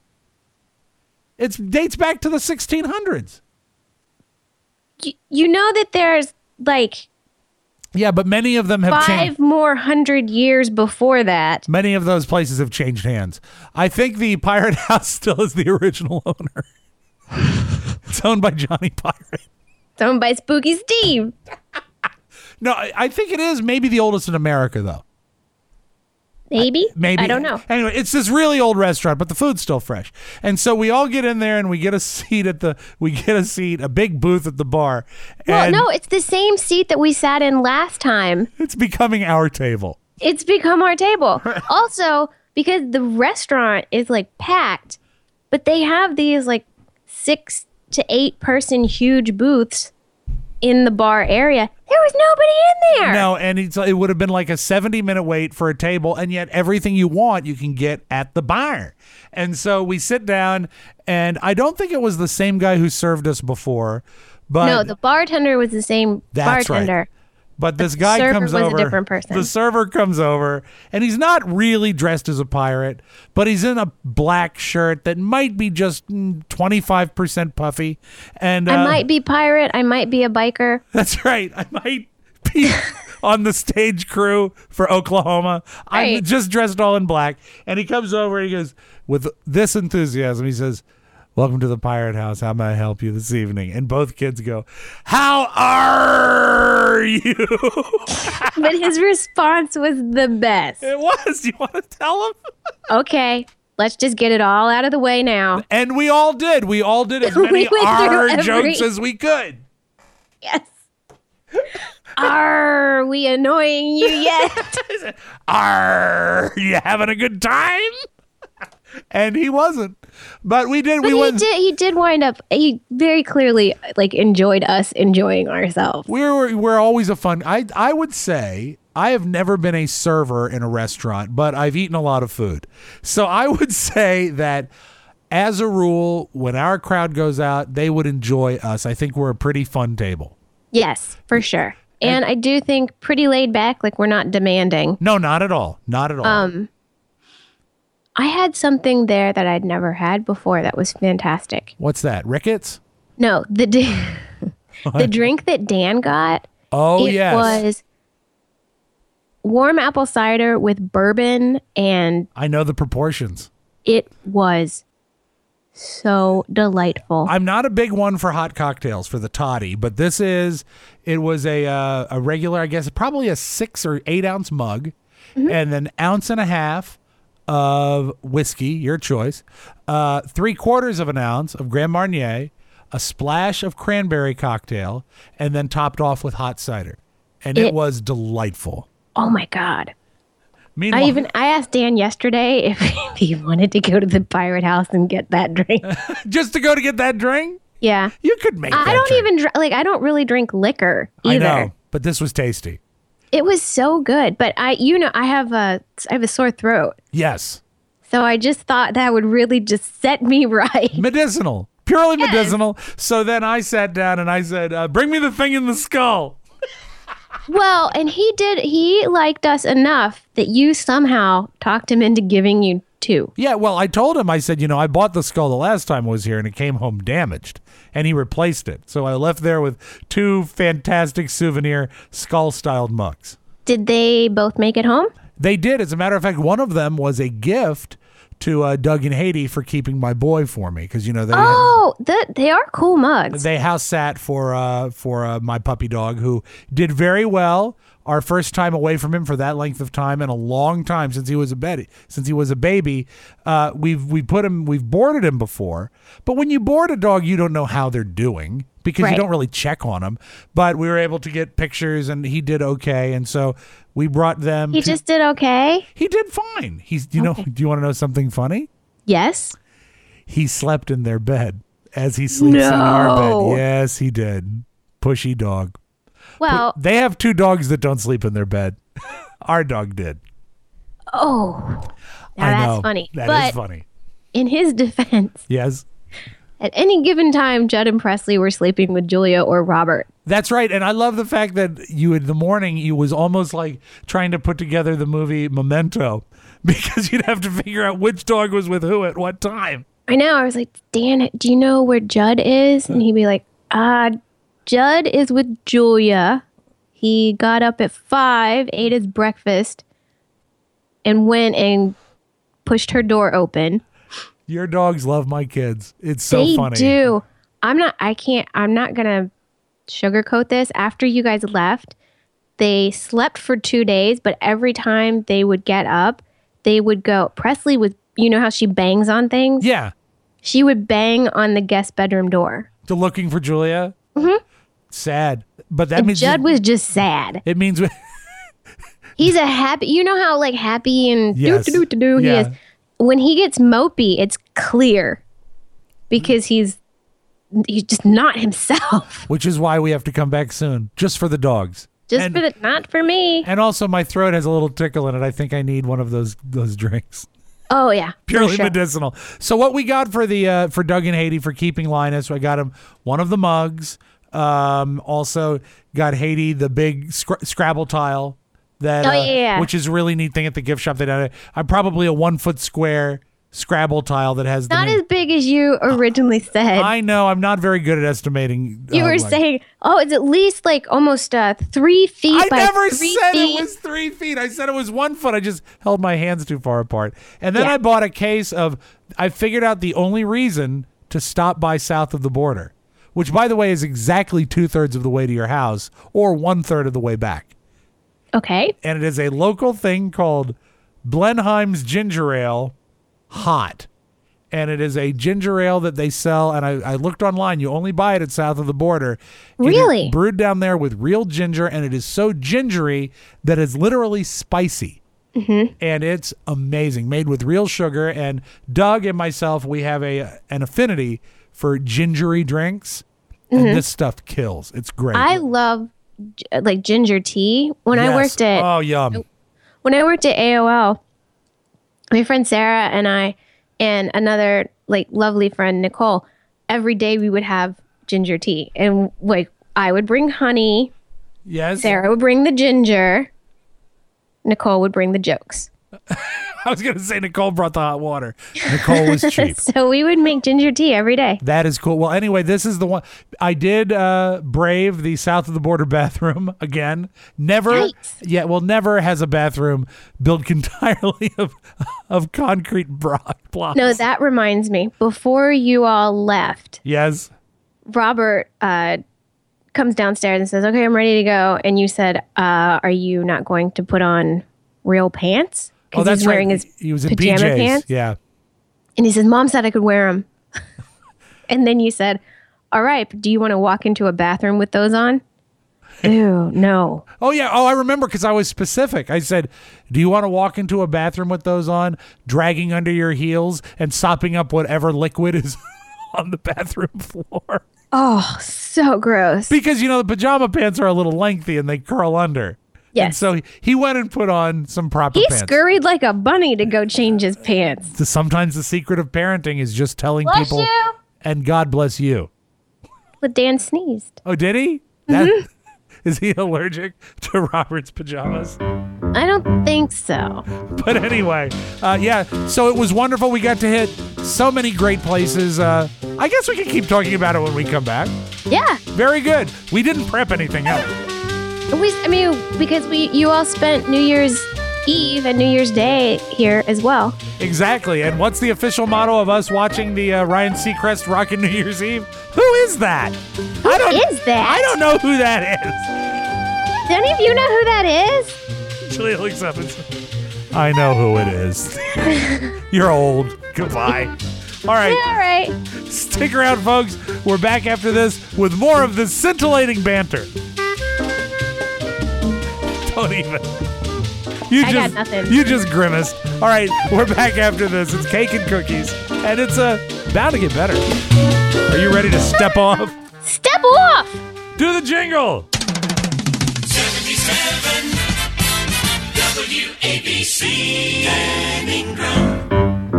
It dates back to the sixteen hundreds. You, you know that there's like Yeah, but many of them have changed. five more hundred years before that. Many of those places have changed hands. I think the Pirate House still is the original owner. It's owned by Johnny Pirate. It's owned by Spooky Steve. No, I, I think it is maybe the oldest in America, though. Maybe. Maybe. I don't know. Anyway, it's this really old restaurant, but the food's still fresh. And so we all get in there and we get a seat at the, we get a seat, a big booth at the bar. Well, And no, it's the same seat that we sat in last time. it's becoming our table. It's become our table. Also, because the restaurant is like packed, but they have these like six to eight person huge booths in the bar area. There was nobody in there. No, and it's, it would have been like a seventy minute wait for a table, and yet everything you want you can get at the bar. And so we sit down, and I don't think it was the same guy who served us before, but No, the bartender was the same That's bartender. right. But this guy server comes was a over. different person. The server comes over, and he's not really dressed as a pirate, but he's in a black shirt that might be just twenty-five percent puffy. And uh, I might be pirate. I might be a biker. that's right. I might be on the stage crew for Oklahoma. I'm Right. just dressed all in black. And he comes over and he goes, with this enthusiasm, he says, "Welcome to the Pirate House. How may I help you this evening?" And both kids go, "How are you?" But his response was the best. It was. You want to tell him? Okay, let's just get it all out of the way now. And we all did. We all did as We many went through R every- jokes as we could. Yes. Are we annoying you yet? Are you having a good time? And he wasn't. But we did. But we he went. did. He did wind up. He very clearly like enjoyed us enjoying ourselves. We're we're always a fun. I I would say I have never been a server in a restaurant, but I've eaten a lot of food. So I would say that as a rule, when our crowd goes out, they would enjoy us. I think we're a pretty fun table. Yes, for sure. And I do think pretty laid back. Like we're not demanding. No, not at all. Not at all. Um, I had something there that I'd never had before that was fantastic. What's that? Ricketts? No, the d- the drink that Dan got. Oh it yes. was warm apple cider with bourbon, and I know the proportions. it was so delightful. I'm not a big one for hot cocktails for the toddy, but this is, it was a uh, a regular, I guess, probably a six or eight ounce mug, Mm-hmm. and an ounce and a half of whiskey, your choice, uh, three quarters of an ounce of Grand Marnier, a splash of cranberry cocktail, and then topped off with hot cider. And it, It- was delightful. Oh my God. Meanwhile, I even I asked Dan yesterday if he wanted to go to the Pirate House and get that drink. just to go to get that drink, Yeah. you could make that I don't drink. even dr- like I don't really drink liquor either. I know, but this was tasty. It was so good, but I you know I have a I have a sore throat. Yes. So I just thought that would really just set me right. Medicinal, purely medicinal. So then I sat down and I said, uh, bring me the thing in the skull. Well, and he did he liked us enough that you somehow talked him into giving you two. Yeah, well, I told him, I said, you know, I bought the skull the last time I was here and it came home damaged. And he replaced it. So I left there with two fantastic souvenir skull-styled mugs. Did they both make it home? They did. As a matter of fact, one of them was a gift to uh, Doug and Haiti for keeping my boy for me. Because, you know, they Oh, that they are cool mugs. they house sat for uh, for uh, my puppy dog, who did very well. Our first time away from him for that length of time in a long time since he was a baby. Since he was a baby, uh, we've we put him, we've boarded him before. But when you board a dog, you don't know how they're doing because Right. you don't really check on them. But we were able to get pictures, and he did okay. And so we brought them. He to- just did okay. he did fine. He's you know. Do you want to know something funny? Yes. He slept in their bed as he sleeps in our No. bed. Yes, he did. Pushy dog. Well, They have two dogs that don't sleep in their bed. Our dog did. oh, now I that's know. funny. That is but funny. in his defense, Yes. at any given time, Judd and Presley were sleeping with Julia or Robert. That's right. And I love the fact that you, in the morning, you was almost like trying to put together the movie Memento because you'd have to figure out which dog was with who at what time. I know. I was like, Dan, do you know where Judd is? And he'd be like, uh, Judd is with Julia. He got up at five, ate his breakfast, and went and pushed her door open. Your dogs love my kids. It's so they funny. do. I'm not, I can't, I'm not going to sugarcoat this. After you guys left, they slept for two days, but every time they would get up, they would go. Presley was, you know how she bangs on things? Yeah. She would bang on the guest bedroom door. To looking for Julia. Mm-hmm. Sad. But that And means Judd was just sad. it means He's a happy, you know how like happy and Yes. do do do do he Yeah. is. When he gets mopey, it's clear because he's he's just not himself. which is why we have to come back soon, just for the dogs. Just And- for the not for me. And also, my throat has a little tickle in it. I think I need one of those those drinks. Oh yeah, for Purely sure. medicinal. So what we got for the uh, for Doug and Haiti for keeping Linus, I got him one of the mugs. Um, also got Haiti the big scr- Scrabble tile that, Oh, uh, yeah. which is a really neat thing at the gift shop. They done. I'm probably a one foot square Scrabble tile that has the Not name- as big as you originally said. I know I'm not very good at estimating. you uh, were like- saying, oh, it's at least like almost uh, three feet I by never three said feet. it was three feet. I said it was one foot. I just held my hands too far apart. And then Yeah. I bought a case of, I figured out the only reason to stop by south of the border, which, by the way, is exactly two thirds of the way to your house or one third of the way back. Okay. And it is a local thing called Blenheim's Ginger Ale Hot. And it is a ginger ale that they sell. And I, I looked online. You only buy it at south of the border. It is Really? brewed down there with real ginger. And it is so gingery that it's literally spicy. Mm-hmm. And it's amazing. Made with real sugar. And Doug and myself, we have a an affinity for gingery drinks. And this stuff kills. It's great. Mm-hmm. I love g- like ginger tea. When I Yes. worked at Oh, yum. when I worked at A O L, my friend Sarah and I and another like lovely friend Nicole, every day we would have ginger tea. And like I would bring honey, Yes. Sarah would bring the ginger, Nicole would bring the jokes. I was going to say Nicole brought the hot water. Nicole was cheap. So we would make ginger tea every day. That is cool. Well, anyway, this is the one. I did uh, brave the south of the border bathroom again. Never, Yikes. yeah, well, never has a bathroom built entirely of of concrete block blocks. No, that reminds me. Before you all left, Yes. Robert uh, comes downstairs and says, "Okay, I'm ready to go." And you said, uh, "Are you not going to put on real pants?" Oh, Because that's he's wearing right. his He was in pajama B Js. pants. Yeah. And he says, "Mom said I could wear them." And then you said, "All right, but do you want to walk into a bathroom with those on?" Ew, no. Oh, yeah. Oh, I remember because I was specific. I said, do you want to walk into a bathroom with those on, dragging under your heels and sopping up whatever liquid is on the bathroom floor? Oh, so gross. Because, you know, the pajama pants are a little lengthy and they curl under. Yes. And so he, he went and put on some proper He pants. scurried like a bunny to go change his pants. So sometimes the secret of parenting is just telling Bless people, you. and God bless you. But Dan sneezed. Oh, did he? That, is he allergic to Robert's pajamas? I don't think so. But anyway, uh, yeah, so it was wonderful. We got to hit so many great places. Uh, I guess we can keep talking about it when we come back. Yeah. Very good. We didn't prep anything else. We, I mean, because we, you all spent New Year's Eve and New Year's Day here as well. Exactly. And what's the official motto of us watching the uh, Ryan Seacrest Rockin' New Year's Eve? Who is that? Who I don't, is that? I don't know who that is. Do any of you know who that is? Julia looks up and says, I know who it is. You're old. Goodbye. All right. All right. Stick around, folks. We're back after this with more of this scintillating banter. Don't even. You I got just, nothing. You just grimaced. All right, we're back after this. It's Cake and Cookies, and it's uh, bound to get better. Are you ready to step off? Step off! Do the jingle. seventy-seven W A B C and Ingram.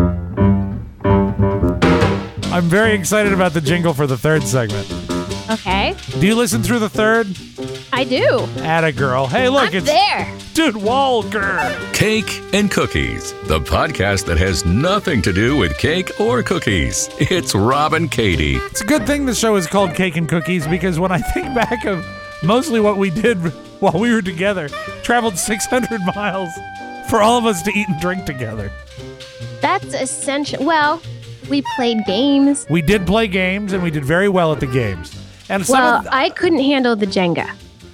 I'm very excited about the jingle for the third segment. Okay. Do you listen through the third? I do. Atta girl. Hey, look, I'm it's there. Dude Walker. Cake and Cookies, the podcast that has nothing to do with cake or cookies. It's Rob and Katie. It's a good thing the show is called Cake and Cookies because when I think back of mostly what we did while we were together, traveled six hundred miles for all of us to eat and drink together. That's essential. Well, we played games. We did play games and we did very well at the games. And some Well, of the- I couldn't handle the Jenga.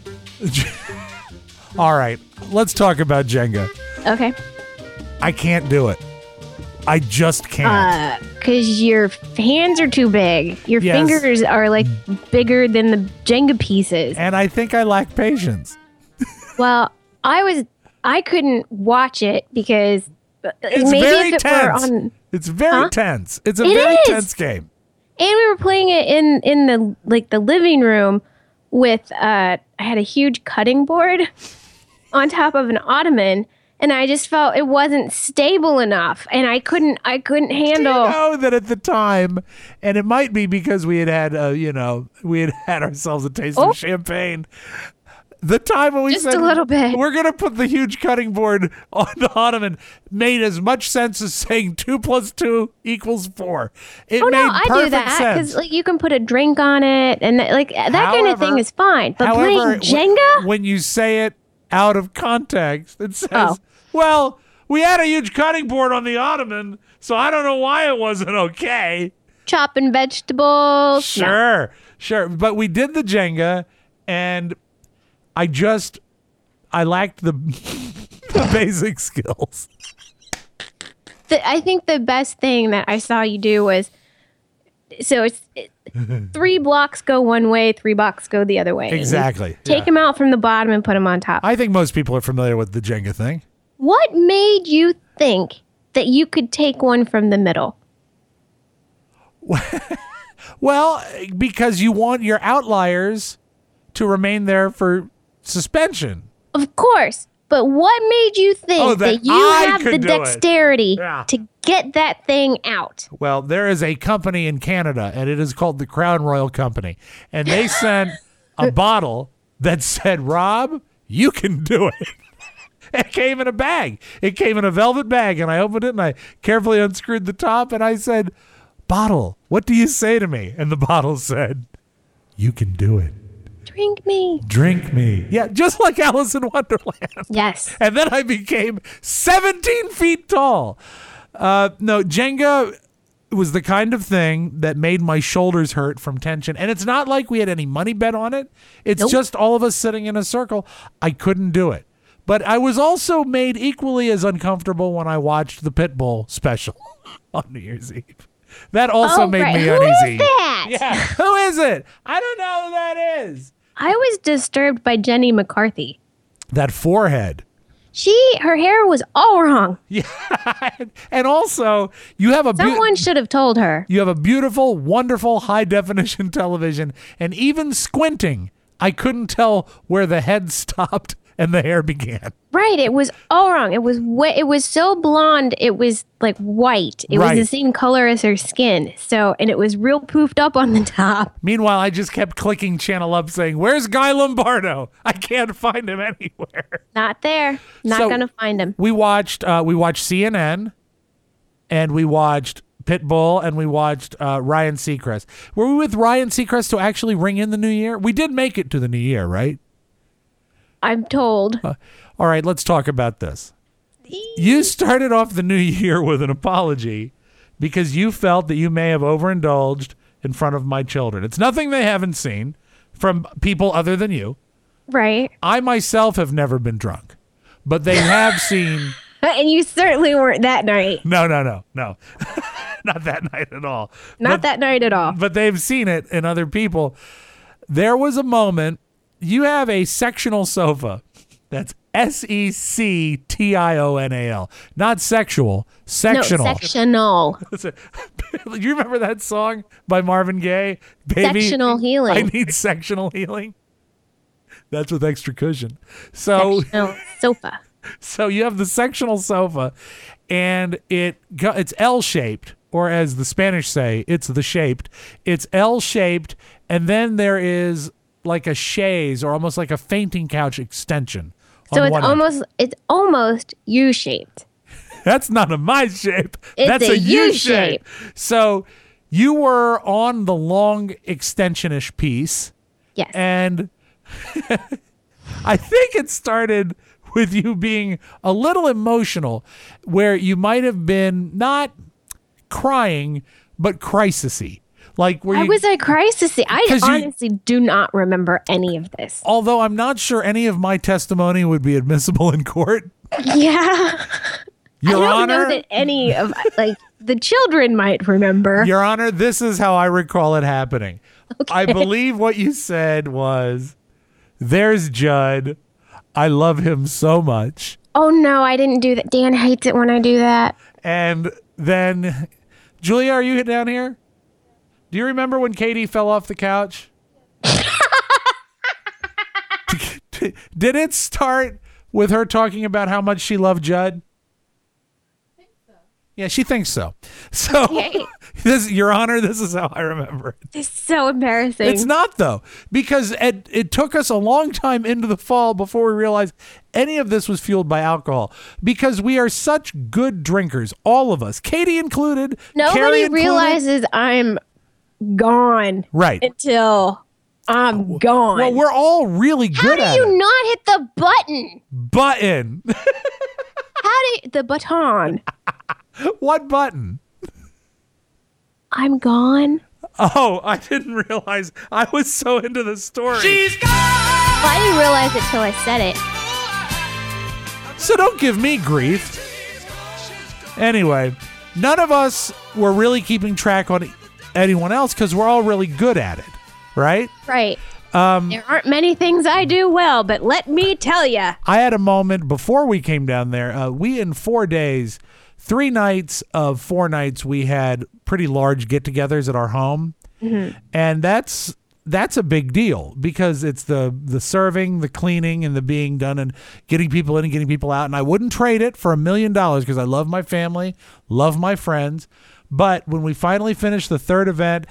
all right, let's talk about Jenga. Okay. I can't do it. I just can't. Uh, cause your hands are too big. Your Yes. fingers are like bigger than the Jenga pieces. and I think I lack patience. Well, I was, I couldn't watch it because uh, It's maybe very if it tense. were on, It's very Huh? tense. It's a It very is. tense game. and we were playing it in in the like the living room with uh, I had a huge cutting board on top of an ottoman. And I just felt it wasn't stable enough, and I couldn't. I couldn't handle. You know that at the time, and it might be because we had had, uh, you know, we had had ourselves a taste Oh. of champagne. The time when we Just said a little bit. we're gonna put the huge cutting board on the ottoman made as much sense as saying two plus two equals four. It Oh made no, I perfect do that sense. because like you can put a drink on it, and that, like that kind of However- thing is fine. But However, playing w- Jenga, when you say it out of context, it says, Oh. "Well, we had a huge cutting board on the ottoman, so I don't know why it wasn't okay." chopping vegetables. No. Sure, sure. But we did the Jenga, and I just, I lacked the, the basic skills. The, I think the best thing that I saw you do was, so it's it, three blocks go one way, three blocks go the other way. And you Exactly. Take yeah. them out from the bottom and put them on top. I think most people are familiar with the Jenga thing. What made you think that you could take one from the middle? Well, because you want your outliers to remain there for suspension. Of course. But what made you think Oh, that, that you I have the could do it. dexterity Yeah. to get that thing out? Well, there is a company in Canada, and it is called the Crown Royal Company. And they sent a bottle that said, Rob, you can do it. It came in a bag. It came in a velvet bag, and I opened it, and I carefully unscrewed the top, and I said, "Bottle, what do you say to me?" And the bottle said, "You can do it. Drink me. Drink me." Yeah, just like Alice in Wonderland. Yes. And then I became seventeen feet tall. Uh, no, Jenga was the kind of thing that made my shoulders hurt from tension. And it's not like we had any money bet on it. It's Nope. just all of us sitting in a circle. I couldn't do it. But I was also made equally as uncomfortable when I watched the Pitbull special on New Year's Eve. That also Oh, made right. me Who is uneasy. that? Yeah, who is it? I don't know who that is. I was disturbed by Jenny McCarthy. That forehead. She, her hair was all wrong. Yeah. And also, you have a beau- Someone should have told her. you have a beautiful, wonderful high definition television, and even squinting, I couldn't tell where the head stopped and the hair began. Right, it was all wrong. It was wh- it was so blonde, it was like white. It Right. was the same color as her skin. So, and it was real poofed up on the top. Meanwhile, I just kept clicking channel up saying, "Where's Guy Lombardo? I can't find him anywhere." Not there. Not So- gonna find him. We watched uh, we watched C N N, and we watched Pitbull, and we watched uh, Ryan Seacrest. Were we with Ryan Seacrest to actually ring in the new year? We did make it to the new year, right? I'm told. All right, let's talk about this. You started off the new year with an apology because you felt that you may have overindulged in front of my children. It's nothing they haven't seen from people other than you. Right. I myself have never been drunk, but they have seen. And you certainly weren't that night. No, no, no, no. Not that night at all. Not But- that night at all. But they've seen it in other people. There was a moment. You have a sectional sofa. That's S E C T I O N A L. Not sexual, sectional. No, sectional. You remember that song by Marvin Gaye? Baby, Sectional healing. I need sectional healing. That's with extra cushion. So, Sectional sofa. so you have the sectional sofa, and it go- it's L-shaped, or as the Spanish say, it's the shaped. It's L-shaped, and then there is like a chaise, or almost like a fainting couch extension. So on it's one end. almost it's almost U-shaped. That's not a my shape. It's That's a a U U-shape. shape. So you were on the long extension-ish piece, Yes. and I think it started with you being a little emotional, where you might have been not crying, but crisisy. Like where I you, was a crisis. I 'Cause you- honestly do not remember any of this. although I'm not sure any of my testimony would be admissible in court. Yeah. Your I don't Honor, know that any of like the children might remember. Your Honor, this is how I recall it happening. I believe what you said was, "There's Judd. I love him so much." Oh no, I didn't do that. Dan hates it when I do that. And then, Julia, are you down here? Do you remember when Katie fell off the couch? Did it start with her talking about how much she loved Judd? Yeah, she thinks so. So, Okay. this, Your Honor, this is how I remember it. It's so embarrassing. It's not, though, because it, it took us a long time into the fall before we realized any of this was fueled by alcohol, because we are such good drinkers, all of us, Katie included. Carrie Nobody included. realizes I'm gone Right. until I'm gone. Well, we're all really How good do at you it. not hit the button? Button. How do you, the baton? What button? I'm gone. Oh, I didn't realize. I was so into the story. She's gone. Well, I didn't realize it till I said it. So don't give me grief. Anyway, none of us were really keeping track on anyone else because we're all really good at it, right? Right. Um, there aren't many things I do well, but let me tell you. I had a moment before we came down there. Uh, we, in four days, three nights of four nights, we had pretty large get-togethers at our home. Mm-hmm. And that's that's a big deal because it's the the serving, the cleaning, and the being done and getting people in and getting people out. And I wouldn't trade it for a million dollars because I love my family, love my friends. But when we finally finished the third event,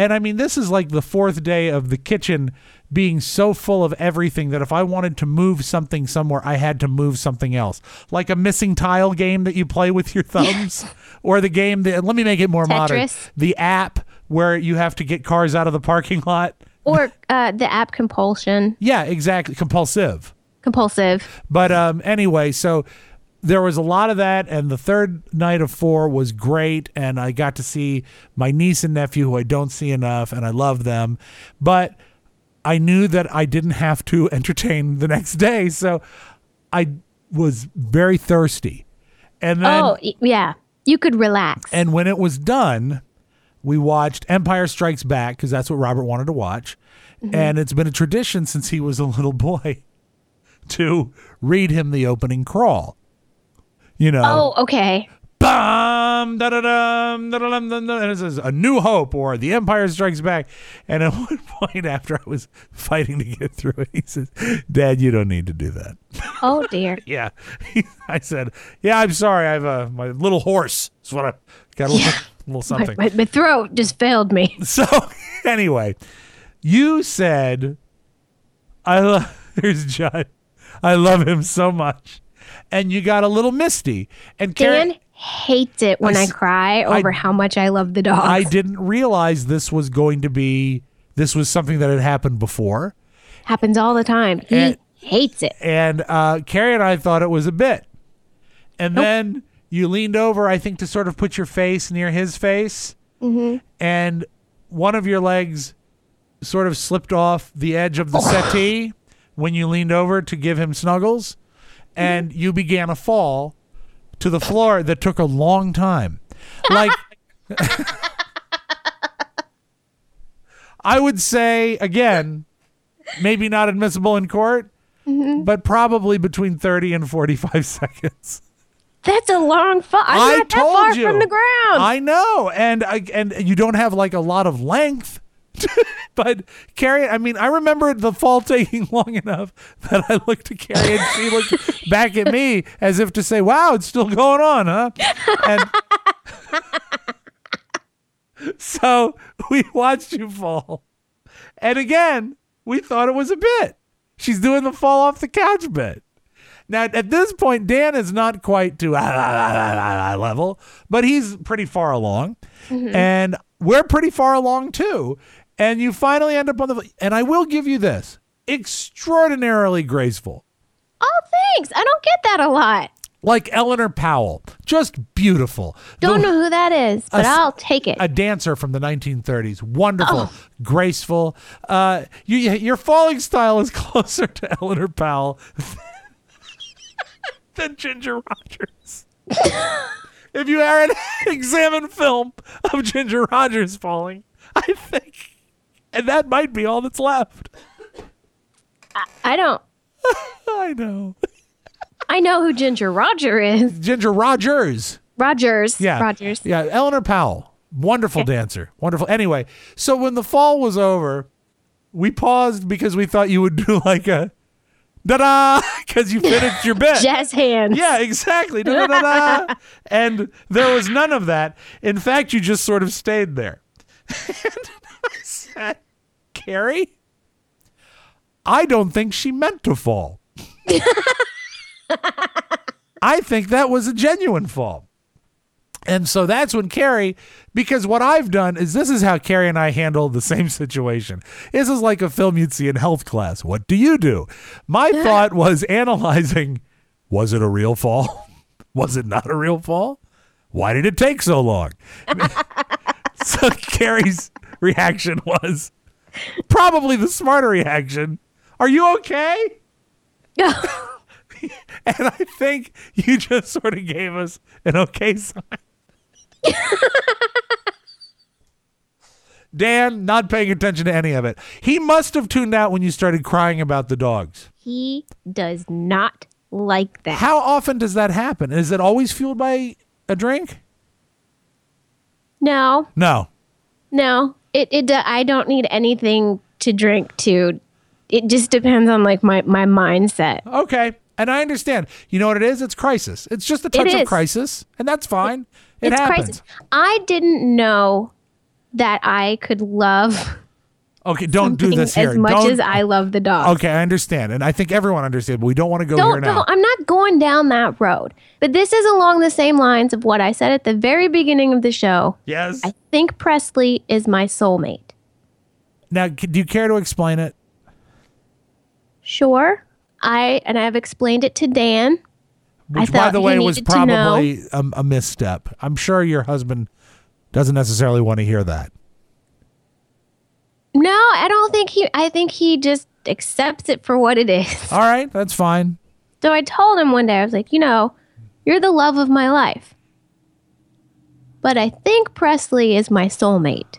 And I mean, this is like the fourth day of the kitchen being so full of everything that if I wanted to move something somewhere, I had to move something else. Like a missing tile game that you play with your thumbs, or the game that, let me make it more modern, Tetris. the app where you have to get cars out of the parking lot. Or uh, the app Compulsion. Yeah, exactly. Compulsive. Compulsive. But um, anyway, so there was a lot of that, and the third night of four was great, and I got to see my niece and nephew, who I don't see enough, and I love them. But I knew that I didn't have to entertain the next day, so I was very thirsty. And then, Oh, y- yeah. You could relax. and when it was done, we watched Empire Strikes Back, because that's what Robert wanted to watch. Mm-hmm. And it's been a tradition since he was a little boy to read him the opening crawl. You know, Oh, okay. bum, da da dum, da da dum, dum, dum, and it says A New Hope or The Empire Strikes Back. And at one point, after I was fighting to get through it, he says, "Dad, you don't need to do that." Oh, dear. Yeah, I said, "Yeah, I'm sorry. I have a my little horse. That's what I got a little, little My, something." my, my throat just failed me. So anyway, you said, "I love." Here's John. I love him so much. And you got a little misty. And Karen, Dan hates it when I I, s- cry I- over how much I love the dogs. I didn't realize this was going to be, this was something that had happened before. Happens all the time. He And- hates it. And uh, Carrie and I thought it was a bit. And then you leaned over, I think, to sort of put your face near his face. Mm-hmm. And one of your legs sort of slipped off the edge of the settee when you leaned over to give him snuggles. And you began a fall to the floor that took a long time. Like, I would say, again, maybe not admissible in court, but probably between thirty and forty-five seconds. That's a long fall. I'm I not that told far you. from the ground. I know. And, I- and you don't have like a lot of length. But Carrie, I mean, I remember the fall taking long enough that I looked at Carrie and she looked back at me as if to say, "Wow, it's still going on, huh?" And so we watched you fall. And again, we thought it was a bit. She's doing the fall off the couch bit. Now, at this point, Dan is not quite to ah, ah, ah, ah, ah, level, but he's pretty far along. And we're pretty far along, too. And you finally end up on the... And I will give you this. Extraordinarily graceful. Oh, thanks. I don't get that a lot. Like Eleanor Powell. Just beautiful. Don't The- know who that is, but A- I'll take it. A dancer from the nineteen thirties. Wonderful. Oh. Graceful. Uh, you, your falling style is closer to Eleanor Powell than Ginger Rogers. If you ever examine film of Ginger Rogers falling, I think... And that might be all that's left. I don't. I know. I know who Ginger Roger is. Ginger Rogers. Rogers. Yeah. Rogers. Yeah. Eleanor Powell. Wonderful dancer. Wonderful. Anyway, so when the fall was over, we paused because we thought you would do like a da-da because you finished your bit. Jazz hands. Yeah, exactly. Da-da-da-da. And there was none of that. In fact, you just sort of stayed there. And I said, "Carrie, I don't think she meant to fall. I think that was a genuine fall." And so that's when Carrie, because what I've done is this is how Carrie and I handle the same situation. This is like a film you'd see in health class. What do you do? My thought was analyzing, was it a real fall? Was it not a real fall? Why did it take so long? So Carrie's reaction was probably the smarter reaction. Are you okay? And I think you just sort of gave us an okay sign. Dan, not paying attention to any of it. He must have tuned out when you started crying about the dogs. He does not like that. How often does that happen? Is it always fueled by a drink? No, No. no. It it. do- I don't need anything to drink to. It just depends on like my my mindset. Okay. And I understand. You know what it is? It's crisis. It's just a touch of is. crisis, and that's fine. It it's happens. crisis. I didn't know that I could love Okay, don't do something this here. as much Don't- as I love the dog. Okay, I understand. And I think everyone understands, but we don't want to go Don't, here now. don't, I'm not going down that road. But this is along the same lines of what I said at the very beginning of the show. Yes. I think Presley is my soulmate. Now, c- do you care to explain it? Sure. I and I've explained it to Dan. I Which, by thought the he way, was needed to know. probably a, a misstep. I'm sure your husband doesn't necessarily want to hear that. No, I don't think he I think he just accepts it for what it is. All right, that's fine. So I told him one day, I was like, you know, you're the love of my life. But I think Presley is my soulmate.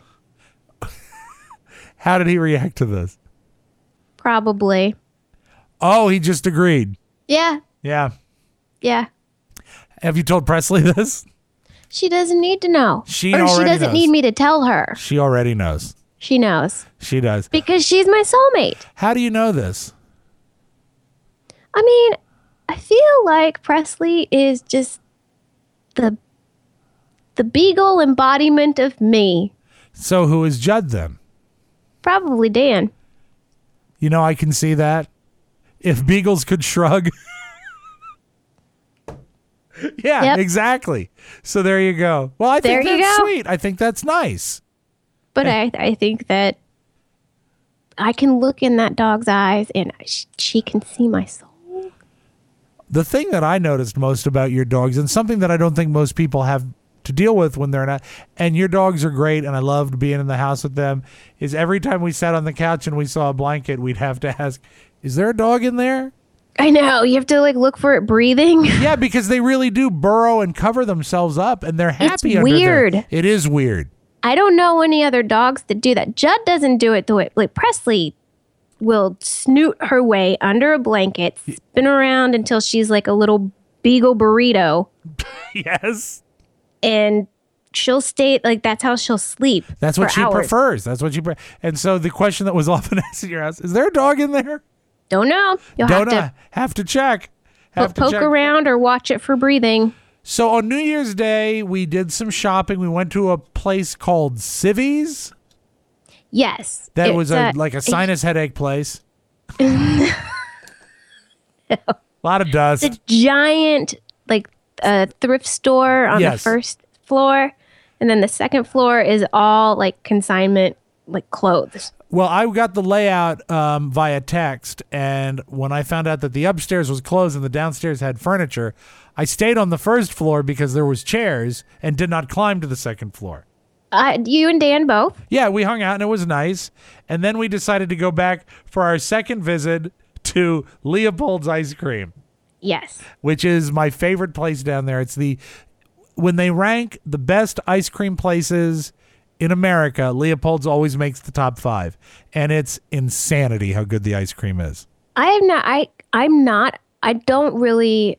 How did he react to this? Probably. Oh, he just agreed. Yeah. Yeah. Yeah. Have you told Presley this? She doesn't need to know. She or she already doesn't knows. need me to tell her. She already knows. She knows. She does. Because she's my soulmate. How do you know this? I mean, I feel like Presley is just the the beagle embodiment of me. So who is Judd then? Probably Dan. You know, I can see that. If beagles could shrug. Yeah, Yep. exactly. So there you go. Well, I think There you that's go. sweet. I think that's nice. But I, I think that I can look in that dog's eyes and sh- she can see my soul. The thing that I noticed most about your dogs, and something that I don't think most people have to deal with when they're not, and your dogs are great, and I loved being in the house with them, is every time we sat on the couch and we saw a blanket, we'd have to ask, is there a dog in there? I know. You have to like look for it breathing. Yeah, because they really do burrow and cover themselves up, and they're happy under there. weird. It is weird. I don't know any other dogs that do that. Judd doesn't do it the way like Presley will snoot her way under a blanket, spin around until she's like a little beagle burrito, Yes. and she'll stay like that's how she'll sleep. That's what for she hours. prefers. That's what she pre- And so the question that was often asked in your house, is there a dog in there? Don't know. You'll Don't have know. to Have to check. Have po- to poke check. around or watch it for breathing. So on New Year's Day, we did some shopping. We went to a place called Civvies. Yes. That it's was a like a sinus headache place. A lot of dust. It's a giant like uh, thrift store on the Yes. first floor, and then the second floor is all like consignment like clothes. Well, I got the layout um, via text, and when I found out that the upstairs was closed and the downstairs had furniture, I stayed on the first floor because there was chairs and did not climb to the second floor. Uh, you and Dan both. Yeah, we hung out and it was nice. And then we decided to go back for our second visit to Leopold's Ice Cream, Yes. which is my favorite place down there. It's the when they rank the best ice cream places in America, Leopold's always makes the top five. And it's insanity how good the ice cream is. I am not. I I'm not. I don't really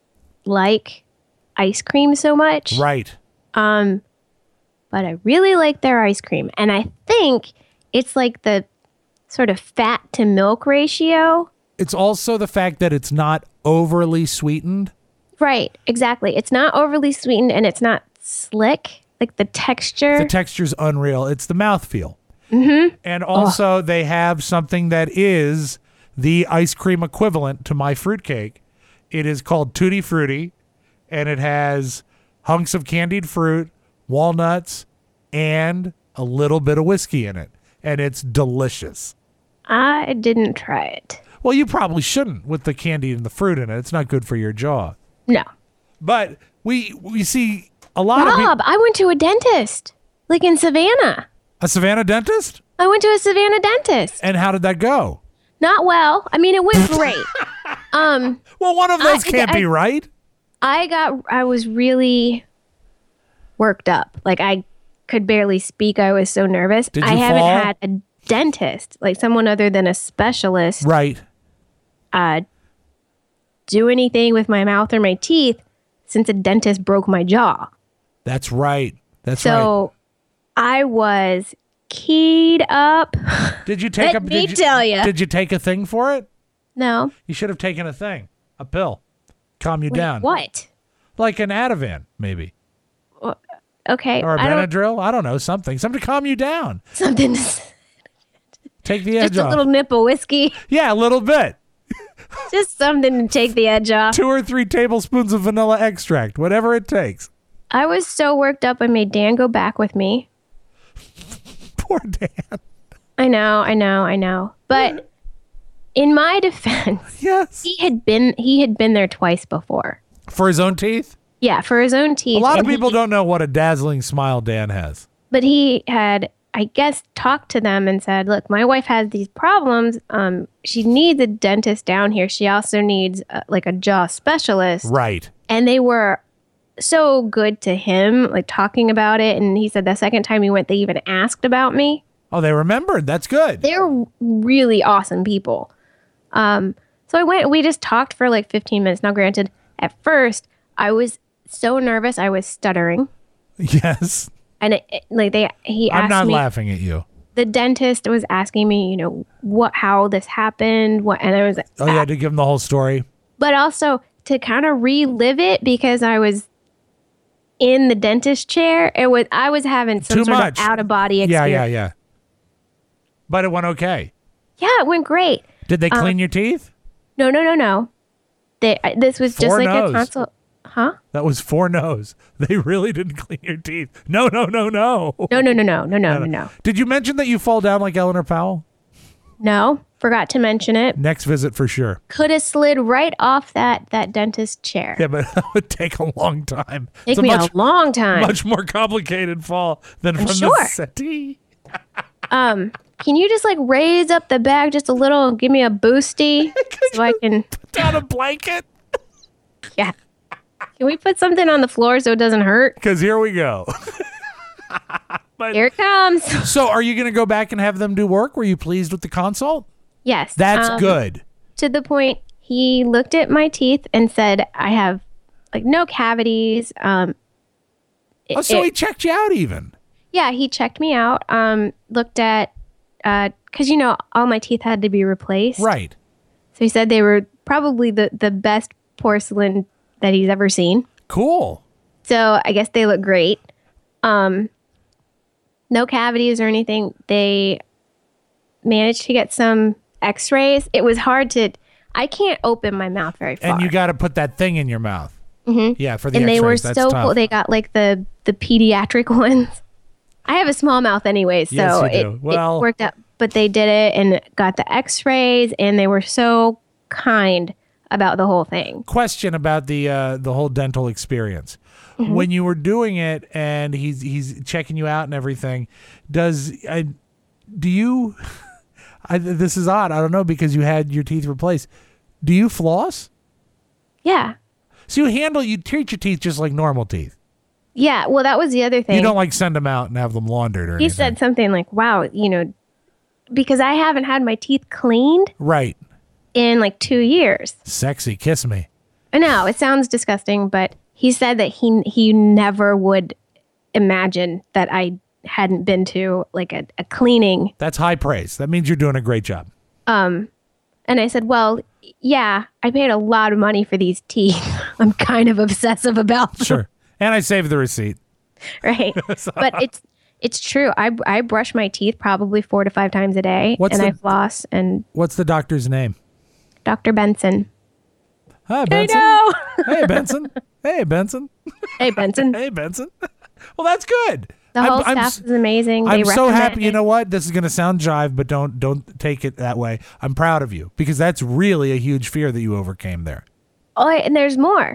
like ice cream so much. Right. Um, but I really like their ice cream, and I think it's like the sort of fat to milk ratio. It's also the fact that it's not overly sweetened. Right. Exactly. It's not overly sweetened, and it's not slick. Like the texture. The texture's unreal. It's the mouthfeel. Mm-hmm. And also, they have something that is the ice cream equivalent to my fruitcake. It is called Tutti Frutti, and it has hunks of candied fruit, walnuts, and a little bit of whiskey in it. And it's delicious. I didn't try it. Well, you probably shouldn't with the candy and the fruit in it. It's not good for your jaw. No. But we we see a lot of Rob, people. I went to a dentist, like in Savannah. A Savannah dentist? I went to a Savannah dentist. And how did that go? Not well. I mean, it went great. um, Well, one of those I- can't I- be right. I got, I was really worked up. Like I could barely speak. I was so nervous. Did I you haven't fall? had a dentist, like someone other than a specialist, Right. uh, do anything with my mouth or my teeth since a dentist broke my jaw. That's right. That's right. So I was keyed up. Did you take Let a me did you, tell ya. Did you take a thing for it? No. You should have taken a thing. A pill. Calm you Wait, down. what? Like an Ativan, maybe. Okay. Or a I don't, Benadryl? I don't know, something. Something to calm you down. something. Take the edge Just a off. little nip of whiskey. Yeah, a little bit. Just something to take the edge off. Two or three tablespoons of vanilla extract, whatever it takes. I was so worked up. I made Dan go back with me. Poor Dan. I know, I know, I know. But in my defense, Yes. he had been he had been there twice before. For his own teeth? Yeah, for his own A teeth. lot of and he- people don't know what a dazzling smile Dan has. but he had, I guess, talked to them and said, look, my wife has these problems. Um, she needs a dentist down here. She also needs uh, like a jaw specialist. Right. And they were so good to him, like talking about it. And he said the second time he went, they even asked about me. Oh, they remembered. That's good. They're really awesome people. Um, so I went, we just talked for like fifteen minutes. Now, granted, at first I was so nervous. I was stuttering. Yes. And it, it- like they, he asked I'm not me, laughing at you. the dentist was asking me, you know, what, how this happened, what, and I was, Oh, you had to give him the whole story. but also to kind of relive it because I was in the dentist chair. It was, I was having some Too sort much. of out of body Yeah, experience. yeah, yeah. But it went okay. Yeah, it went great. Did they Uh, clean your teeth? No, no, no, no. They, I- this was just Four like no's. a consult. Huh? That was four no's. They really didn't clean your teeth. No, no, no, no. No, no, no, no, no, no, no, no. Did you mention that you fall down like Eleanor Powell? No, forgot to mention it. Next visit for sure. Could have slid right off that that dentist chair. Yeah, but that would take a long time. Take it's a me much, a long time. much more complicated fall than from the sure. settee. Um, can you just like raise up the bag just a little and give me a boosty so I can? Down a blanket? Yeah. Can we put something on the floor so it doesn't hurt? Because here we go. Here it comes. So are you going to go back and have them do work? Were you pleased with the consult? Yes. That's um, good. To the point, he looked at my teeth and said, "I have like no cavities." Um. it- Oh, so it- he checked you out even. Yeah, he checked me out. Um, looked at, uh, because you know all my teeth had to be replaced. Right. So he said they were probably the the best porcelain that he's ever seen. Cool. So I guess they look great. Um, no cavities or anything. They managed to get some X-rays. It was hard to. I can't open my mouth very far. And you got to put that thing in your mouth. Mm-hmm. Yeah, for the and they were X-rays. That's so tough. cool. They got like the the pediatric ones. I have a small mouth anyway, so Yes, you it, do. Well- it worked out. But they did it and got the X-rays, and they were so kind about the whole thing. Question about the uh, the whole dental experience. Mm-hmm. When you were doing it, and he's he's checking you out and everything, does I do you? I, this is odd. I don't know because you had your teeth replaced. Do you floss? Yeah, So you handle you treat your teeth just like normal teeth. yeah. Well, that was the other thing. You don't like send them out and have them laundered or he anything. said something like, "Wow, you know, because I haven't had my teeth cleaned Right. in like two years." Sexy. Kiss me. I know it sounds disgusting, but he said that he he never would imagine that I hadn't been to like a, a cleaning. That's high praise. That means you're doing a great job. And I said, "Well, yeah, I paid a lot of money for these teeth. I'm kind of obsessive about them, Sure. And I saved the receipt. right?" But it's it's true. I I brush my teeth probably four to five times a day, What's and the- I floss. And What's the doctor's name? Doctor Benson. Hi, I Benson. know. Hey, Benson. Hey, Benson. Hey, Benson. Hey, Benson. Well, that's good. The I'm- whole I'm staff s- is amazing. I'm they so recommend happy. You it. know what? This is going to sound jive, but don't don't take it that way. I'm proud of you because that's really a huge fear that you overcame there. Oh, and there's more.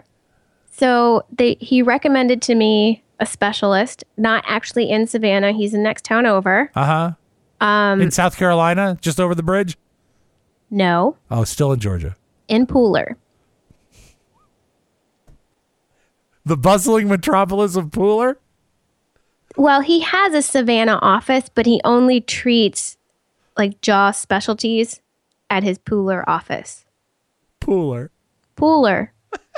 So they he recommended to me a specialist, not actually in Savannah. He's the next town over. Uh huh. Um, in South Carolina, just over the bridge. No, Oh, still in Georgia. in Pooler. The bustling metropolis of Pooler. Well, he has a Savannah office, but he only treats like jaw specialties at his Pooler office. Pooler. Pooler.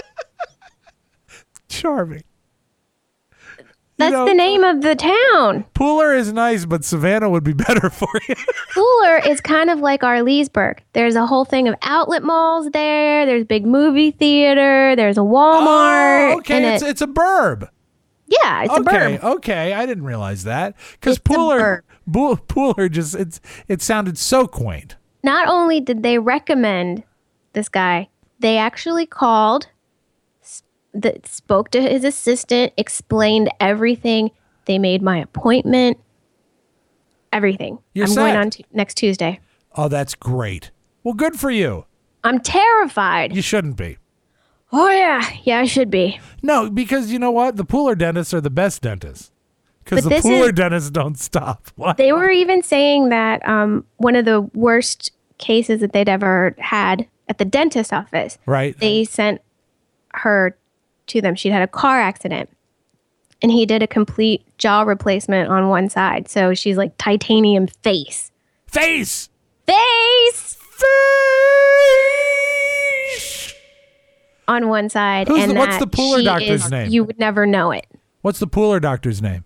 Charming. That's know- the name of the town. Pooler is nice, but Savannah would be better for you. Pooler is kind of like our Leesburg. There's a whole thing of outlet malls there. There's big movie theater. There's a Walmart. Oh, okay. and It's it- it's a burb. Yeah, it's a Okay, burb. okay. I didn't realize that. Because It's a Pooler, Bo- Pooler just, it's it sounded so quaint. Not only did they recommend this guy, they actually called, s- the, spoke to his assistant, explained everything. They made my appointment, everything. You're I'm set. going on t- next Tuesday. Oh, that's great. Well, good for you. I'm terrified. You shouldn't be. Oh, yeah. Yeah, I should be. No, because you know what? The Pooler dentists are the best dentists. Because But the this Pooler is- dentists don't stop. What? They were even saying that um, one of the worst cases that they'd ever had at the dentist office, Right. they sent her to them. She'd had a car accident, and he did a complete jaw replacement on one side. So she's like titanium face. Face! Face Face! on one side. Who's and the- what's that the Pooler she doctor's is- name? You would never know it. What's the Pooler doctor's name?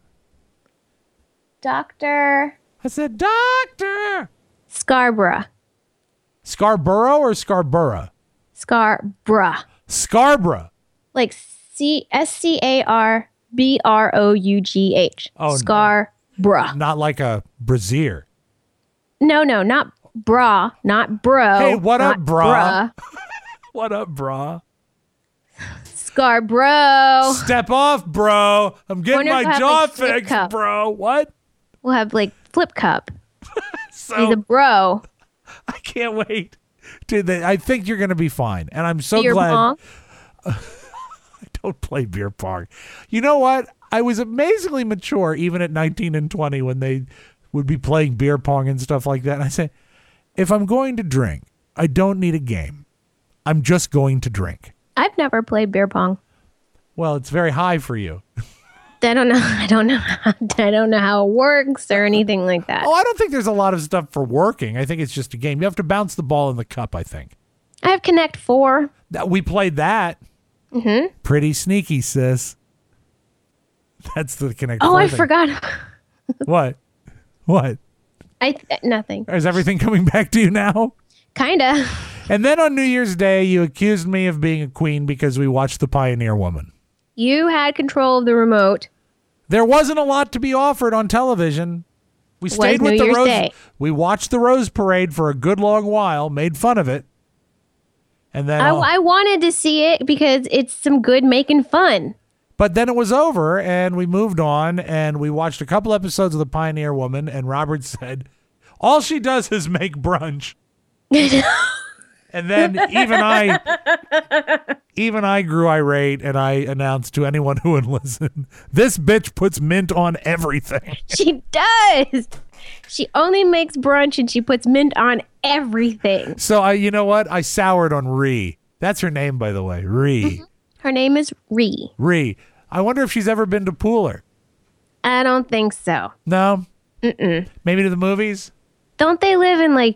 Doctor I said, doctor! Scarborough. Scarborough or Scarborough? Scarborough. Scarborough. Like C S C A R B R O U G H. Oh, no. Scarborough. Not like a brassiere. No, no, not bra, not bro. Hey, what up, not bra? bruh. What up, brah? Scarborough. Step off, bro. I'm getting Wonder if my I have, jaw like, flip fixed, cup. bro. What? We'll have like flip cup. So He's a bro. I can't wait. Dude, they, I think you're going to be fine. And I'm so Beer glad pong. I don't play beer pong. You know what? I was amazingly mature even at nineteen and twenty when they would be playing beer pong and stuff like that. And I say, if I'm going to drink, I don't need a game. I'm just going to drink. I've never played beer pong. Well, it's very high for you. I don't know. I don't know. How, I don't know how it works or anything like that. Oh, I don't think there's a lot of stuff for working. I think it's just a game. You have to bounce the ball in the cup, I think. I have Connect Four. That we played that. Mm-hmm. Pretty sneaky, sis. That's the Connect Oh, Four I thing. forgot. What? What? I nothing. Is everything coming back to you now? Kinda. And then on New Year's Day, you accused me of being a queen because we watched The Pioneer Woman. You had control of the remote. There wasn't a lot to be offered on television. We stayed Was with New the Year's Rose. Day. We watched the Rose Parade for a good long while, made fun of it, and then. I, uh, I wanted to see it because it's some good making fun. But then it was over, and we moved on, and we watched a couple episodes of The Pioneer Woman, and Robert said, all she does is make brunch. And then even I, even I grew irate, and I announced to anyone who would listen, this bitch puts mint on everything. She does. She only makes brunch and she puts mint on everything. So I, you know what? I soured on Ree. That's her name, by the way, Ree. Her name is Ree. Ree. I wonder if she's ever been to Pooler. I don't think so. No? Mm-mm. Maybe to the movies? Don't they live in like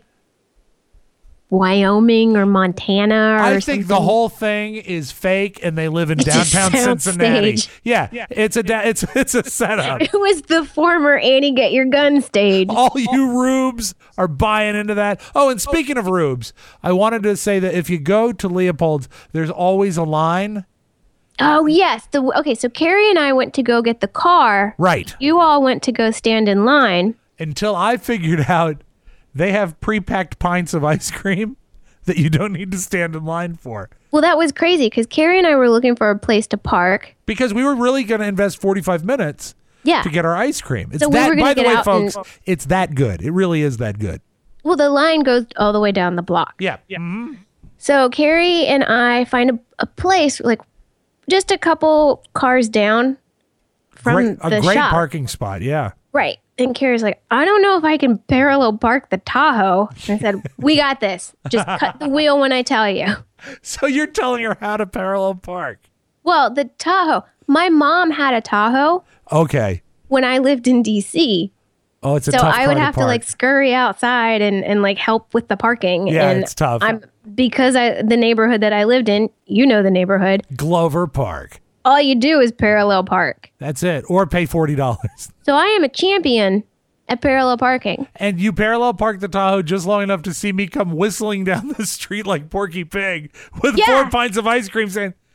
Wyoming or Montana or I think something? the whole thing is fake, and they live in It's a downtown sound Cincinnati. stage. Yeah, it's a da- it's it's a setup. It was the former Annie Get Your Gun stage. All you rubes are buying into that. Oh, and speaking of rubes, I wanted to say that if you go to Leopold's, there's always a line. Oh, yes. The Okay, so Carrie and I went to go get the car. Right. You all went to go stand in line. Until I figured out they have pre-packed pints of ice cream that you don't need to stand in line for. Well, that was crazy because Carrie and I were looking for a place to park. Because we were really going to invest forty-five minutes Yeah. to get our ice cream. It's So we that, were gonna by the get way, out folks, and- it's that good. It really is that good. Well, the line goes all the way down the block. Yeah. Yeah. Mhm. So Carrie and I find a, a place like just a couple cars down from Great, a the great shop. parking spot. Yeah. Right. And Carrie's like, I don't know if I can parallel park the Tahoe. And I said, we got this. Just cut the wheel when I tell you. So you're telling her how to parallel park. Well, the Tahoe, my mom had a Tahoe Okay. when I lived in D C. Oh, it's a So tough I car would have to park. like scurry outside and, and like help with the parking. Yeah, and it's tough. I'm because I the neighborhood that I lived in, you know the neighborhood. Glover Park. All you do is parallel park. That's it. Or pay forty dollars. So I am a champion at parallel parking. And you parallel park the Tahoe just long enough to see me come whistling down the street like Porky Pig with Yeah. four pints of ice cream saying,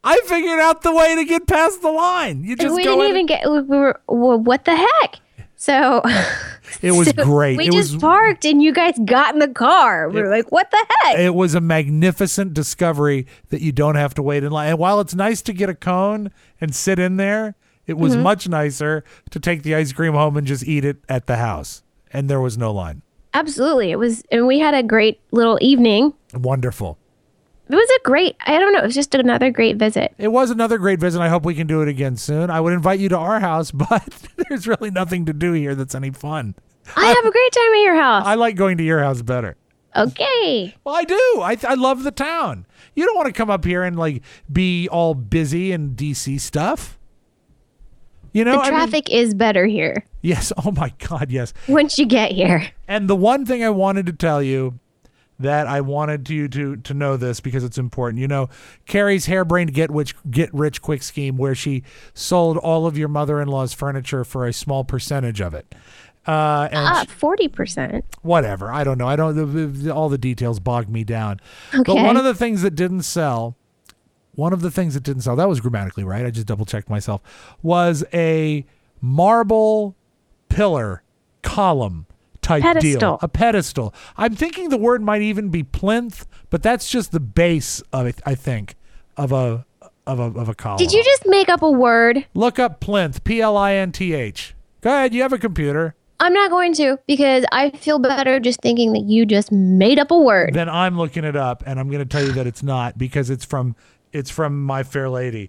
I figured out the way to get past the line. You just we go didn't in. even get. We were. Well, what the heck? So It was so great. We It just was parked, and you guys got in the car. We were like, "What the heck?" it was a magnificent discovery that you don't have to wait in line. And while it's nice to get a cone and sit in there, it was Mm-hmm. much nicer to take the ice cream home and just eat it at the house. And there was no line. Absolutely, it was, and we had a great little evening. Wonderful. It was a great. I don't know. It was just another great visit. It was another great visit. I hope we can do it again soon. I would invite you to our house, but there's really nothing to do here that's any fun. I have a great time at your house. I like going to your house better. Okay. Well, I do. I I love the town. You don't want to come up here and like be all busy and D C stuff. You know, The I mean- traffic is better here yes. Oh my God, yes. once you get here. And the one thing I wanted to tell you that I wanted you to to know this because it's important. You know, Carrie's harebrained get rich get rich quick scheme where she sold all of your mother-in-law's furniture for a small percentage of it. Uh, and Uh, she- forty percent. whatever. I don't know. I don't. The, the, all the details bog me down. But Okay. one of the things that didn't sell, one of the things that didn't sell, that was grammatically right. I just double checked myself. Was a marble pillar column type deal, Pedestal. a pedestal. I'm thinking the word might even be plinth, but that's just the base of it. I think of a of a of a column. Did you just make up a word? Look up plinth? P L I N T H. Go ahead. You have a computer. I'm not going to because I feel better just thinking that you just made up a word. Then I'm looking it up, and I'm going to tell you that it's not because it's from it's from My Fair Lady.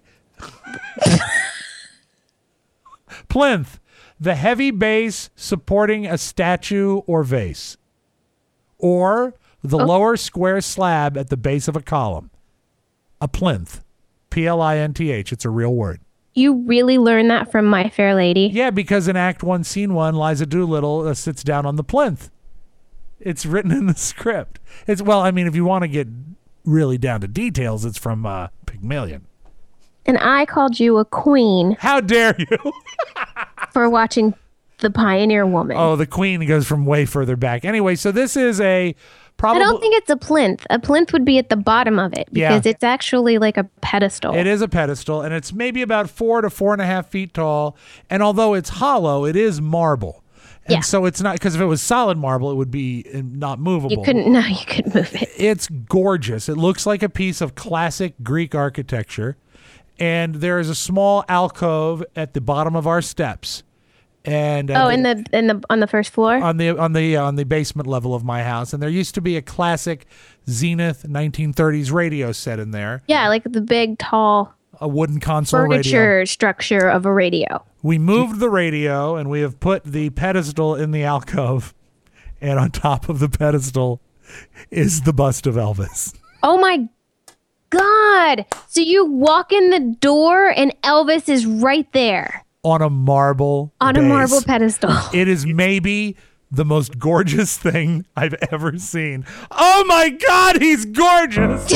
Plinth, the heavy base supporting a statue or vase, or the lower square slab at the base of a column. A plinth, P L I N T H. It's a real word. You really learned that from My Fair Lady. Yeah, because in Act One, Scene One, Liza Doolittle uh, sits down on the plinth. It's written in the script. It's well, I mean, if you want to get really down to details, it's from uh, Pygmalion. And I called you a queen How dare you? for watching The Pioneer Woman. Oh, the Queen goes from way further back. Anyway, so this is a I probably. don't think it's a plinth. A plinth would be at the bottom of it because Yeah. it's actually like a pedestal. It is a pedestal, and it's maybe about four to four and a half feet tall. And although it's hollow, it is marble. And Yeah. so it's not, because if it was solid marble, it would be uh, not movable. You couldn't, no, you couldn't move it. It's gorgeous. It looks like a piece of classic Greek architecture. And there is a small alcove at the bottom of our steps. And uh, Oh, in the in the on the first floor. on the on the on the basement level of my house, and there used to be a classic Zenith nineteen thirties radio set in there, Yeah, like the big tall a wooden console furniture radio. structure of a radio. We moved the radio, and we have put the pedestal in the alcove, and on top of the pedestal is the bust of Elvis. Oh my God! So you walk in the door and Elvis is right there On a marble on a base. marble pedestal. It is maybe the most gorgeous thing I've ever seen. Oh my God, he's gorgeous!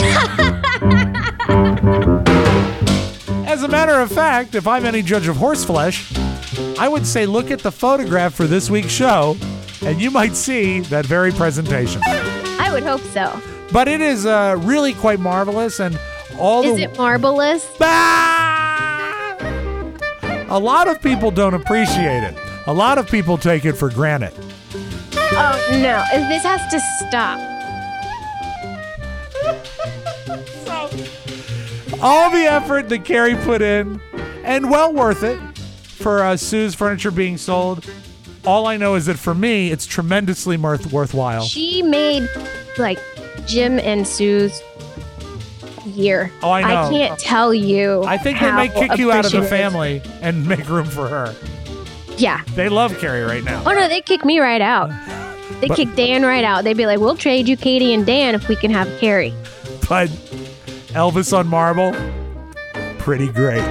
As a matter of fact, if I'm any judge of horseflesh, I would say look at the photograph for this week's show, and you might see that very presentation. I would hope so. But it is uh, really quite marvelous, and all Is the it marvelous? Ah! A lot of people don't appreciate it. A lot of people take it for granted. Oh no! This has to stop. All the effort that Carrie put in, and well worth it, for uh, Sue's furniture being sold. All I know is that for me, it's tremendously mirth- worthwhile. She made like Jim and Sue's year. Oh, I know. I can't tell you. I think they how may kick you out of the appreciative- family and make room for her. Yeah. They love Carrie right now. Oh no, they kick me right out. They But- kick Dan right out. They'd be like, "We'll trade you Katie and Dan if we can have Carrie." But Elvis on marble, pretty great.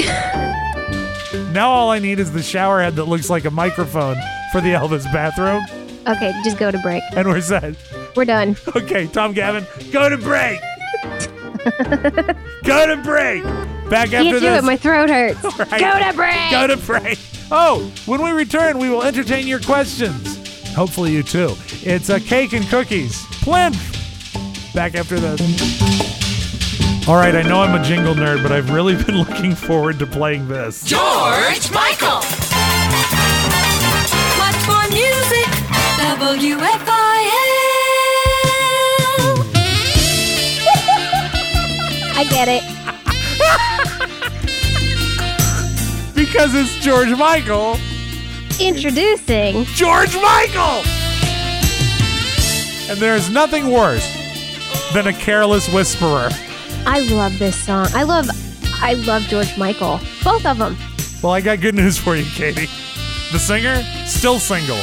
Now all I need is the shower head that looks like a microphone for the Elvis bathroom, Okay, just go to break. and we're set. We're done. Okay, Tom Gavin, go to break. Go to break. Back after Can't do this. it. My throat hurts. Right. Go to break. Go to break. Oh, when we return, we will entertain your questions. Hopefully you too. It's a cake and cookies. Plinth. Back after this. All right, I know I'm a jingle nerd, but I've really been looking forward to playing this. George Michael. Much more music, W F I L. I get it. Because it's George Michael. Introducing George Michael! And there's nothing worse than a careless whisperer. I love this song. I love I love George Michael. Both of them. Well, I got good news for you, Katie. The singer, still single.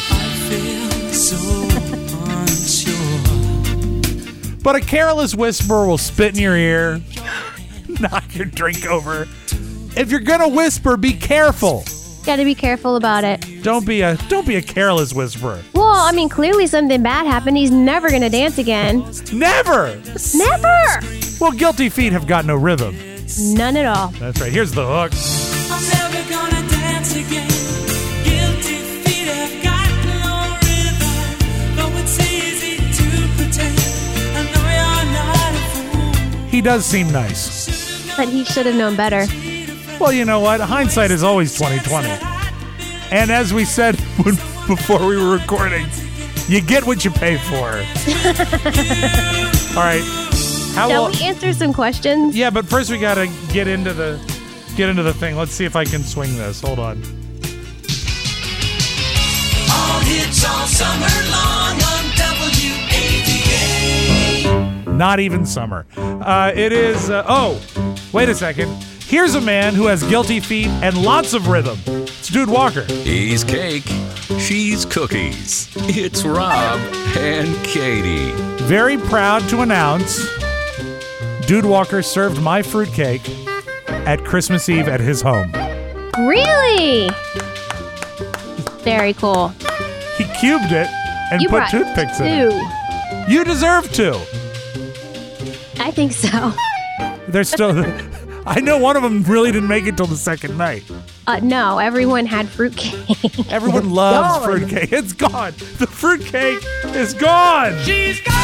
But a careless whisperer will spit in your ear, knock your drink over. If you're gonna whisper, be careful. Got to be careful about it. Don't be a don't be a careless whisperer. Well, I mean, clearly something bad happened. He's never going to dance again. Never. Never. Well, Guilty Feet have got no rhythm. None at all. That's right. Here's the hook. I'm never gonna dance again. Guilty feet have got no rhythm. Though it's easy to pretend. I know you're not a fool. He does seem nice. But he should have known better. Well, you know what? Hindsight is always twenty twenty. And as we said when, before we were recording, you get what you pay for. All right. How Shall will, we answer some questions? Yeah, but first we gotta get into the get into the thing. Let's see if I can swing this. Hold on. All hits all summer long on W A V A. Not even summer. Uh, it is. Uh, oh, wait a second. Here's a man who has guilty feet and lots of rhythm. It's Dude Walker. He's cake. She's cookies. It's Rob and Katie. Very proud to announce Dude Walker served my fruitcake at Christmas Eve at his home. Really? Very cool. He cubed it and You put brought toothpicks in two. it. You deserve to. I think so. They're still. I know one of them really didn't make it till the second night. Uh, no, everyone had fruitcake. Everyone loves Gone. fruitcake. It's gone. The fruitcake is gone. She's gone.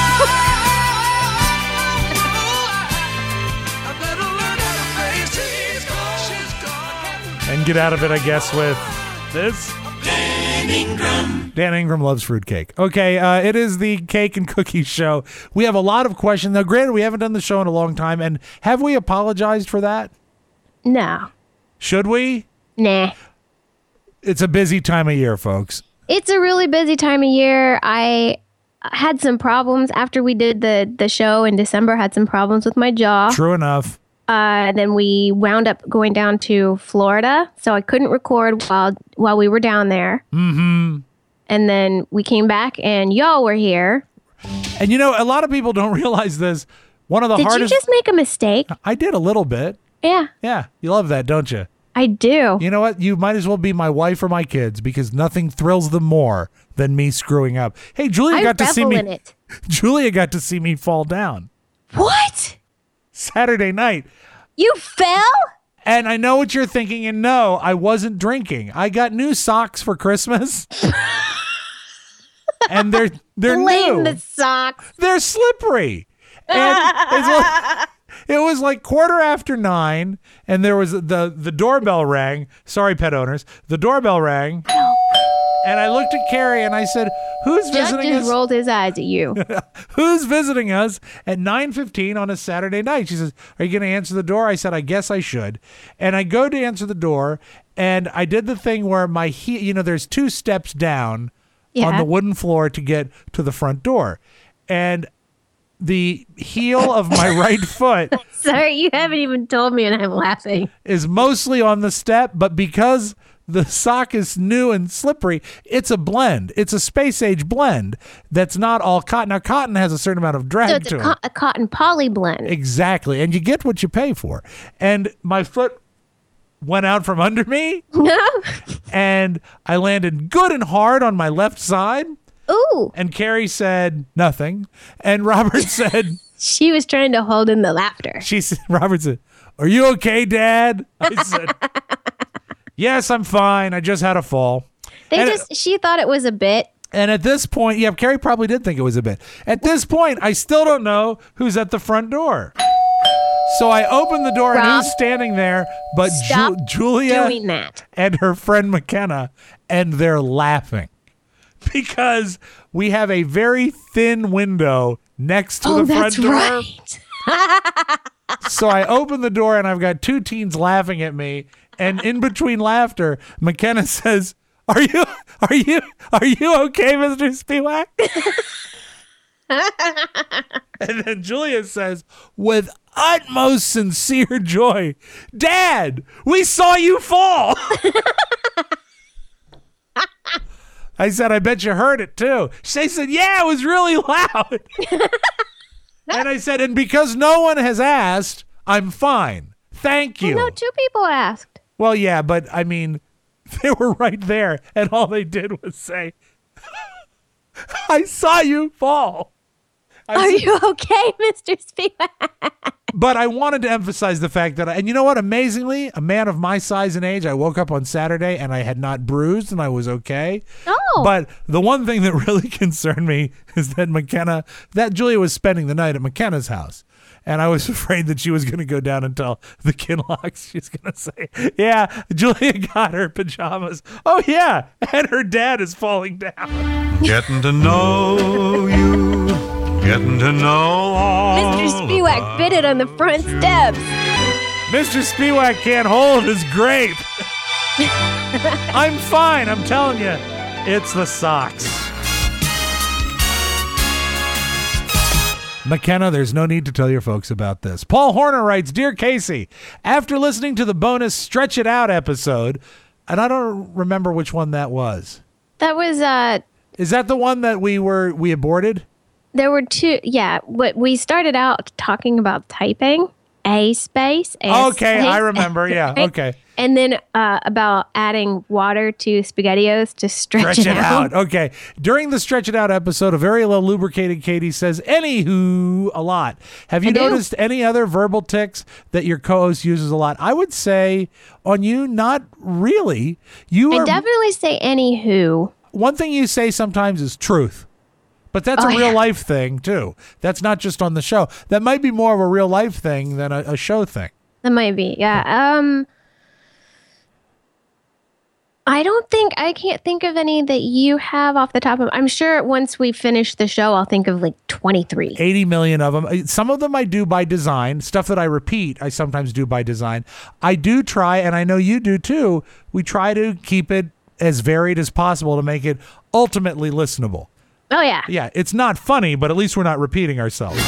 I better learn how to face it. She's gone. She's gone. And get out of it, I guess, with this. Dan Ingram. Dan Ingram loves fruitcake. Okay, uh, it is the Cake and Cookies Show. We have a lot of questions. Now, granted, we haven't done the show in a long time, and have we apologized for that? No. Should we? Nah. It's a busy time of year, folks. It's a really busy time of year. I had some problems after we did the, the show in December, had some problems with my jaw. True enough. Uh, then we wound up going down to Florida, so I couldn't record while while we were down there. Mm-hmm. And then we came back, and y'all were here. And you know, a lot of people don't realize this. One of the Did hardest. you just make a mistake? I did a little bit. Yeah, Yeah, you love that, don't you? I do. You know what? You might as well be my wife or my kids because nothing thrills them more than me screwing up. Hey, Julia I got to see revel me. in it. Julia got to see me fall down What? Saturday night. You fell? And I know what you're thinking, and no, I wasn't drinking. I got new socks for Christmas. And they're they're Blame new. the socks. They're slippery. And it's like, it was like quarter after nine, and there was the the doorbell rang. Sorry, pet owners. The doorbell rang. And I looked at Carrie and I said, "Who's Just visiting just us? rolled his eyes at you. Who's visiting us at nine fifteen on a Saturday night?" She says, "Are you going to answer the door?" I said, "I guess I should." And I go to answer the door, and I did the thing where my heel, you know, there's two steps down on Yeah. the wooden floor to get to the front door. And the heel of my right foot Sorry, you haven't even told me, and I'm laughing. is mostly on the step, but because the sock is new and slippery, it's a blend. It's a space age blend that's not all cotton. Now, cotton has a certain amount of drag So it's to a, it. co- a cotton poly blend. Exactly. And you get what you pay for. And my foot went out from under me, No. and I landed good and hard on my left side. Ooh, And Carrie said nothing. And Robert said, she was trying to hold in the laughter. she said, Robert said, "Are you okay, Dad?" I said, "Yes, I'm fine. I just had a fall." They And just, she thought it was a bit. And at this point, yeah, Carrie probably did think it was a bit. At this point, I still don't know who's at the front door. So I opened the door and Rob, who's standing there but stop Ju- Julia doing that. and her friend McKenna, and they're laughing because we have a very thin window next to Oh, the front that's door. right. So I open the door and I've got two teens laughing at me, and in between laughter, McKenna says, "Are you, are you, are you okay, Mister Spiewak?" And then Julia says, with utmost sincere joy, "Dad, we saw you fall." I said, "I bet you heard it too." She said, "Yeah, it was really loud." And I said, "And because no one has asked, I'm fine. Thank you." No, two people asked. Well, yeah, but I mean, they were right there, and all they did was say, "I saw you fall." I Are said- you okay, Mister Spiewak? But I wanted to emphasize the fact that, I, and you know what? Amazingly, a man of my size and age, I woke up on Saturday and I had not bruised and I was okay. Oh. But the one thing that really concerned me is that McKenna, that Julia was spending the night at McKenna's house. And I was afraid that she was going to go down and tell the Kinlocks. She's going to say, "Yeah, Julia got her pajamas. Oh, yeah. And her dad is falling down." Getting to know you, getting to know all Mister Spiewak bit it on the front steps. Mister Spiewak can't hold his grape. I'm fine. I'm telling you, it's the socks. McKenna, there's no need to tell your folks about this. Paul Horner writes, "Dear Casey, after listening to the bonus Stretch It Out episode," and I don't remember which one that was. That was uh Is that the one that we were we aborted? there were two yeah, what we started out talking about typing, a space, a Okay, space, I remember. Yeah, right? okay. And then uh, about adding water to SpaghettiOs to stretch, Stretch it out. Okay. During the Stretch It Out episode, a very low lubricated Katie says, "Anywho," a lot. Have you I do. noticed any other verbal tics that your co-host uses a lot? I would say on you, not really. You I are definitely say anywho. one thing you say sometimes is truth. But that's Oh, a real yeah. life thing too. That's not just on the show. That might be more of a real life thing than a, a show thing. That might be. Yeah. Um I don't think I can't think of any that you have off the top of I'm sure once we finish the show I'll think of like twenty-three. eighty million of them. Some of them I do by design. Stuff that I repeat, I sometimes do by design. I do try, and I know you do too, we try to keep it as varied as possible to make it ultimately listenable. Oh yeah. Yeah, it's not funny, but at least we're not repeating ourselves.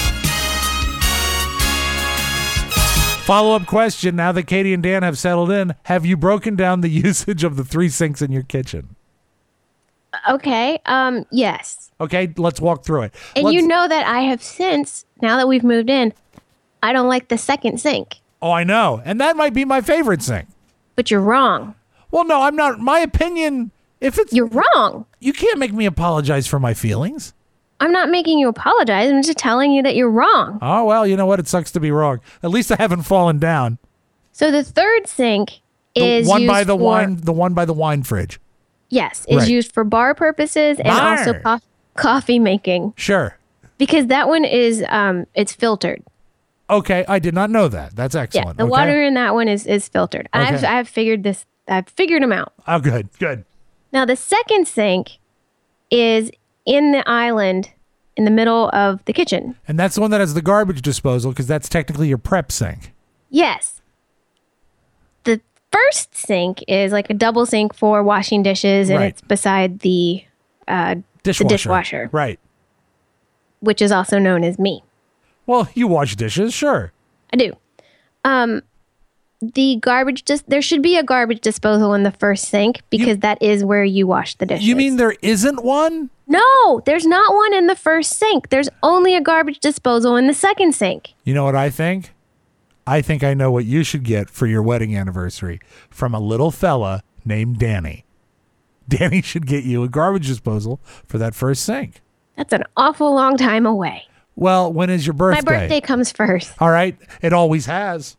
Follow-up question, now that Katie and Dan have settled in, have you broken down the usage of the three sinks in your kitchen? Okay. Um yes. Okay, let's walk through it. And Let's- you know that I have since now that we've moved in, I don't like the second sink. Oh, I know. And that might be my favorite sink. But you're wrong. Well, no, I'm not. My opinion, if it's... You're wrong. You can't make me apologize for my feelings. I'm not making you apologize. I'm just telling you that you're wrong. Oh, well, you know what? It sucks to be wrong. At least I haven't fallen down. So the third sink The is one used by the for, wine, the one by the wine fridge. Yes, is Right. used for bar purposes and Bar. also co- coffee making Sure. because that one is um it's filtered. Okay, I did not know that. That's Yeah, excellent. the okay? water in that one is is filtered. I've Okay. I've figured this. I've figured them out. Oh, good, good. Now the second sink is in the island in the middle of the kitchen. And that's the one that has the garbage disposal because that's technically your prep sink. Yes. The first sink is like a double sink for washing dishes, and Right. it's beside the uh, Dishwasher. the dishwasher, Right. which is also known as me. Well, you wash dishes, sure. I do. Um, the garbage dis- there should be a garbage disposal in the first sink because that is where you wash the dishes. You mean there isn't one? No, there's not one in the first sink. There's only a garbage disposal in the second sink. You know what I think? I think I know what you should get for your wedding anniversary from a little fella named Danny. Danny should get you a garbage disposal for that first sink. That's an awful long time away. Well, when is your birthday? My birthday comes first. All right. It always has.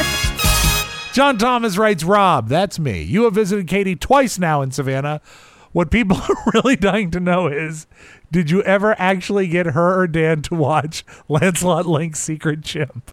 John Thomas writes, Rob, that's me. You have visited Katie twice now in Savannah. What people are really dying to know is, did you ever actually get her or Dan to watch Lancelot Link's Secret Chimp?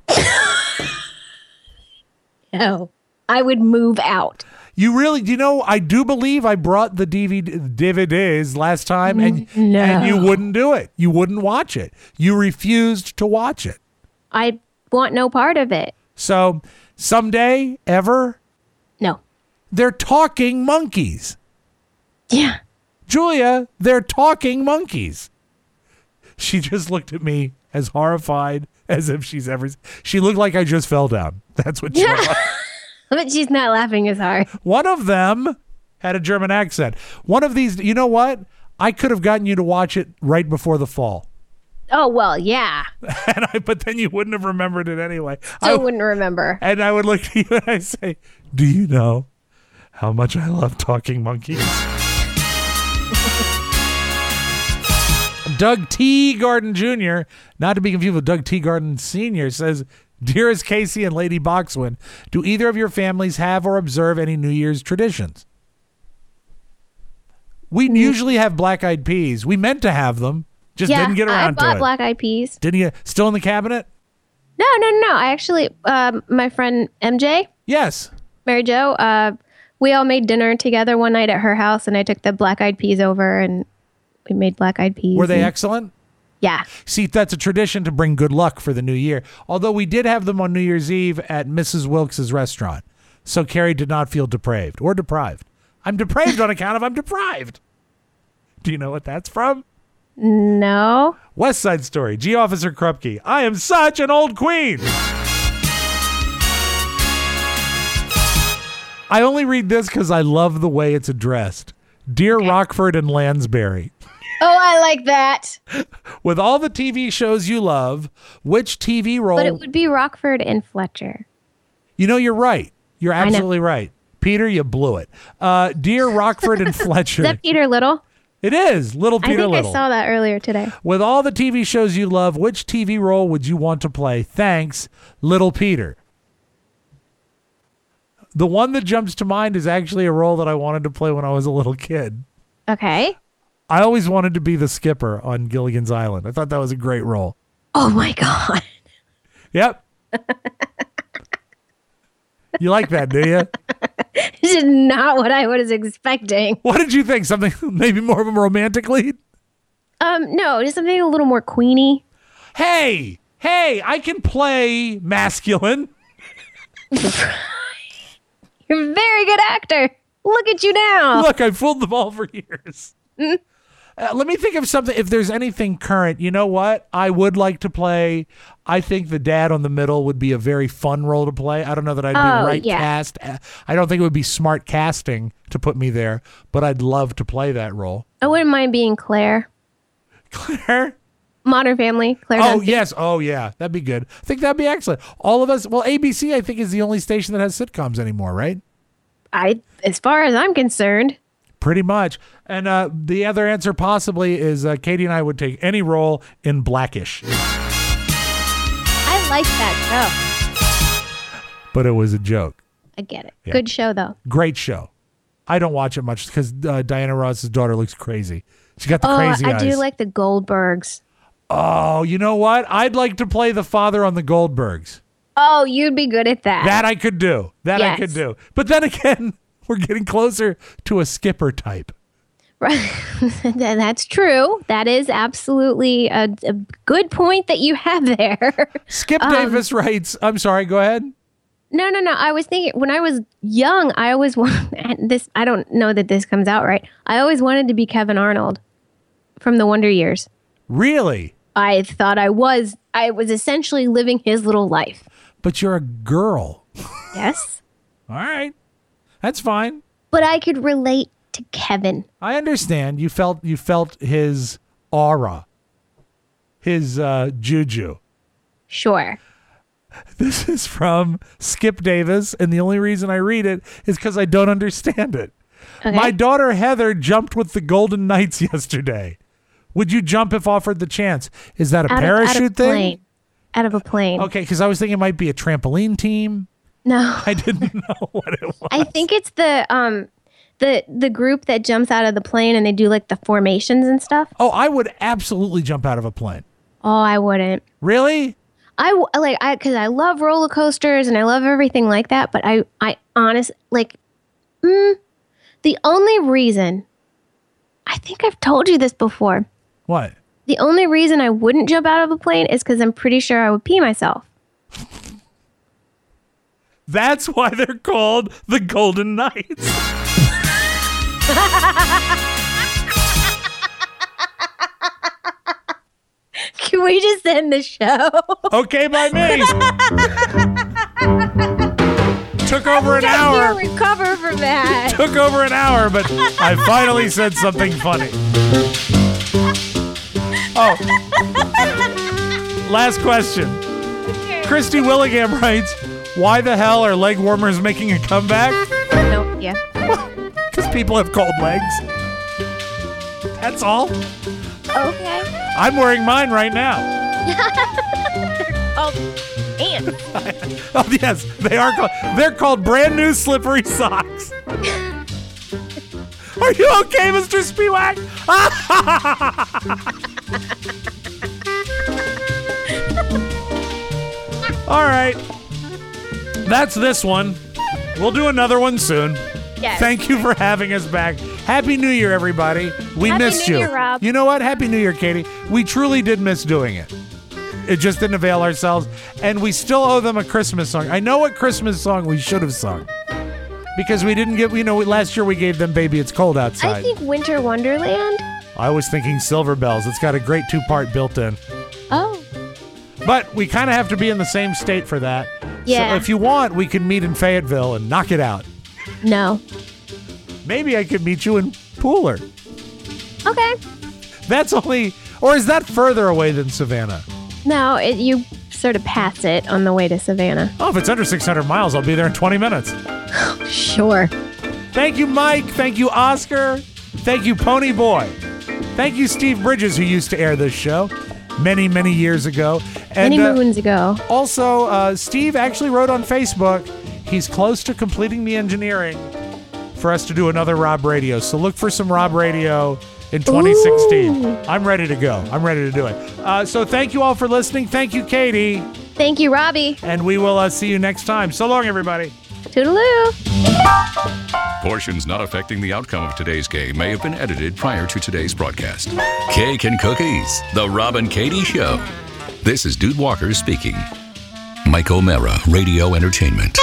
No. I would move out. You really, you know, I do believe I brought the D V D, D V Ds last time and, No. and you wouldn't do it. You wouldn't watch it. You refused to watch it. I want no part of it. So someday, ever, No. they're talking monkeys. Yeah. Julia, they're talking monkeys. She just looked at me as horrified as if she's ever. She looked like I just fell down. That's what she looked like. But she's not laughing as hard. One of them had a German accent. One of these, you know what? I could have gotten you to watch it right before the fall. Oh, well, yeah. And I, but then you wouldn't have remembered it anyway. Still I, wouldn't remember. and I would look at you and I say, do you know how much I love talking monkeys? Doug T. Garden Junior, not to be confused with Doug T. Garden Senior, says, Dearest Casey and Lady Boxwin, do either of your families have or observe any New Year's traditions? We usually have black-eyed peas. We meant to have them, just yeah, didn't get I around to bought it. black eyed peas. Didn't you? Still in the cabinet? No, no, no, no. I actually, um, my friend M J, Yes. Mary Jo, uh, we all made dinner together one night at her house, and I took the black eyed peas over, and we made black eyed peas. Were they and- excellent? Yeah. See, that's a tradition to bring good luck for the new year. Although we did have them on New Year's Eve at Missus Wilkes's restaurant. So Carrie did not feel depraved or deprived. I'm depraved on account of I'm deprived. Do you know what that's from? No. West Side Story. G. Officer Krupke. I am such an old queen. I only read this because I love the way it's addressed. Dear Rockford and Lansbury. Oh, I like that. With all the T V shows you love, which T V role? But it would be Rockford and Fletcher. You know, you're right. You're absolutely right. Peter, you blew it. Uh, Dear Rockford and Fletcher. Is that Peter Little? It is. Little I Peter think Little. I saw that earlier today. With all the T V shows you love, which T V role would you want to play? Thanks, Little Peter. The one that jumps to mind is actually a role that I wanted to play when I was a little kid. Okay. I always wanted to be the skipper on Gilligan's Island. I thought that was a great role. Oh, my God. Yep. You like that, do you? This is not what I was expecting. What did you think? Something maybe more of a romantic lead? Um, no, just something a little more queeny. Hey, hey, I can play masculine. You're a very good actor. Look at you now. Look, I've fooled them all for years. Uh, let me think of something. If there's anything current, you know what? I would like to play. I think the dad on the middle would be a very fun role to play. I don't know that I'd be Oh, the right yeah. cast. Uh, I don't think it would be smart casting to put me there, but I'd love to play that role. I wouldn't mind being Claire. Claire? Modern Family. Claire Oh, Dunphy. yes. Oh, yeah. That'd be good. I think that'd be excellent. All of us. Well, A B C, I think, is the only station that has sitcoms anymore, right? I, as far as I'm concerned. Pretty much. And uh, the other answer possibly is uh, Katie and I would take any role in Blackish. I like that show. But it was a joke. I get it. Yeah. Good show, though. Great show. I don't watch it much because uh, Diana Ross's daughter looks crazy. She got the Oh, crazy I eyes. do like the Goldbergs. Oh, you know what? I'd like to play the father on the Goldbergs. Oh, you'd be good at that. That I could do. That I Yes. could do. But then again, we're getting closer to a skipper type. Right. That's true. That is absolutely a, a good point that you have there. Skip Um, Davis writes, I'm sorry, go ahead. No, no, no. I was thinking when I was young, I always wanted and this. I don't know that this comes out right. I always wanted to be Kevin Arnold from the Wonder Years. Really? I thought I was. I was essentially living his little life. But you're a girl. Yes, All right. That's fine. but I could relate to Kevin. I understand. You felt you felt his aura, his uh, juju. Sure. This is from Skip Davis, and the only reason I read it is because I don't understand it. Okay. My daughter Heather jumped with the Golden Knights yesterday. Would you jump if offered the chance? Is that a out parachute of, out of thing? Plane. Out of a plane. Okay, because I was thinking it might be a trampoline team. No. I didn't know what it was. I think it's the um The the group that jumps out of the plane and they do like the formations and stuff. Oh, I would absolutely jump out of a plane. Oh, I wouldn't. Really? I w- like I because I love roller coasters and I love everything like that. But I I honest like, mm, the only reason, I think I've told you this before. What? The only reason I wouldn't jump out of a plane is because I'm pretty sure I would pee myself. That's why they're called the Golden Knights. Can we just end the show? Okay, by me. Took over an I hour. can't recover from that. Took over an hour, but I finally said something funny. Oh. Last question. Christy Willingham writes, why the hell are leg warmers making a comeback? Nope, yeah. Because people have cold legs. That's all. Okay. I'm wearing mine right now. Oh, ants. Oh, yes. They are called, they're called brand new slippery socks. Are you okay, Mister Spiewak? All right. That's this one. We'll do another one soon. Yes. Thank you for having us back. Happy New Year, everybody. We Happy missed New you. Year, Rob. You know what? Happy New Year, Katie. We truly did miss doing it. It just didn't avail ourselves. And we still owe them a Christmas song. I know what Christmas song we should have sung. Because we didn't get, you know, last year we gave them Baby It's Cold Outside. I think Winter Wonderland. I was thinking Silver Bells. It's got a great two-part built in. Oh. But we kind of have to be in the same state for that. Yeah. So if you want, we can meet in Fayetteville and knock it out. No. Maybe I could meet you in Pooler. Okay. That's only, or is that further away than Savannah? No, it, you sort of pass it on the way to Savannah. Oh, if it's under six hundred miles, I'll be there in twenty minutes. Sure. Thank you, Mike. Thank you, Oscar. Thank you, Pony Boy. Thank you, Steve Bridges, who used to air this show many, many years ago. And, Many uh, moons ago. Also, uh, Steve actually wrote on Facebook, he's close to completing the engineering for us to do another Rob Radio. So look for some Rob Radio in twenty sixteen. Ooh. I'm ready to go. I'm ready to do it. Uh, so thank you all for listening. Thank you, Katie. Thank you, Robbie. And we will uh, see you next time. So long, everybody. Toodaloo. Portions not affecting the outcome of today's game may have been edited prior to today's broadcast. Cake and Cookies, The Rob and Katie Show. This is Dude Walker speaking. Mike O'Mara, Radio Entertainment.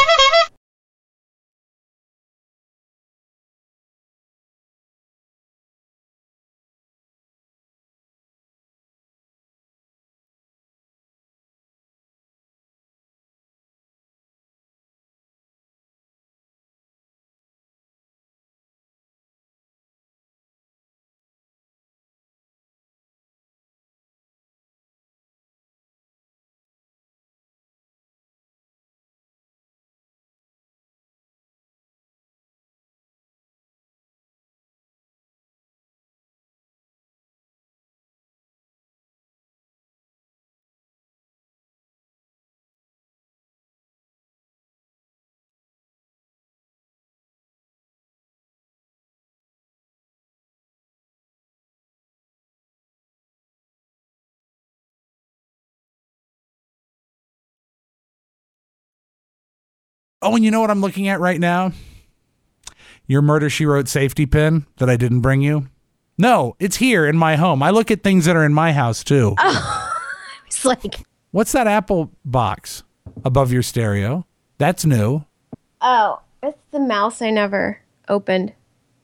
Oh, and you know what I'm looking at right now? Your Murder, She Wrote safety pin that I didn't bring you. No, it's here in my home. I look at things that are in my house, too. Oh, it's like, What's that Apple box above your stereo? That's new. oh, it's the mouse I never opened.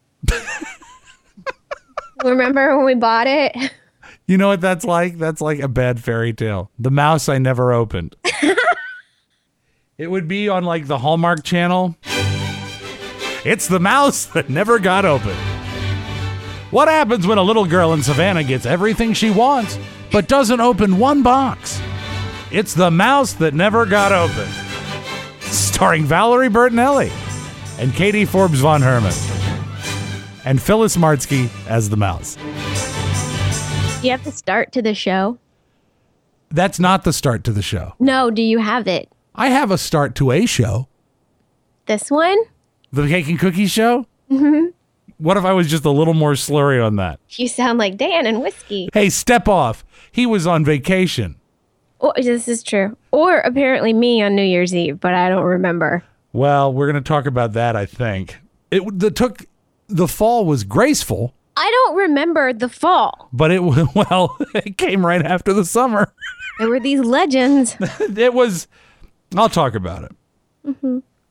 Remember when we bought it? You know what that's like? That's like a bad fairy tale. The mouse I never opened. It would be on like the Hallmark Channel. It's the mouse that never got open. What happens when a little girl in Savannah gets everything she wants, but doesn't open one box? It's the mouse that never got open. Starring Valerie Bertinelli and Katie Forbes von Herman. And Phyllis Martsky as the mouse. Do you have the start to the show? That's not the start to the show. No, do you have it? I have a start to a show. This one? The Cake and Cookies Show? Mm-hmm. What if I was just a little more slurry on that? You sound like Dan and whiskey. Hey, step off. He was on vacation. Oh, this is true. Or apparently me on New Year's Eve, but I don't remember. Well, we're going to talk about that, I think. It the took the fall was graceful, I don't remember the fall. but it well, it came right after the summer. There were these legends. It was I'll talk about it.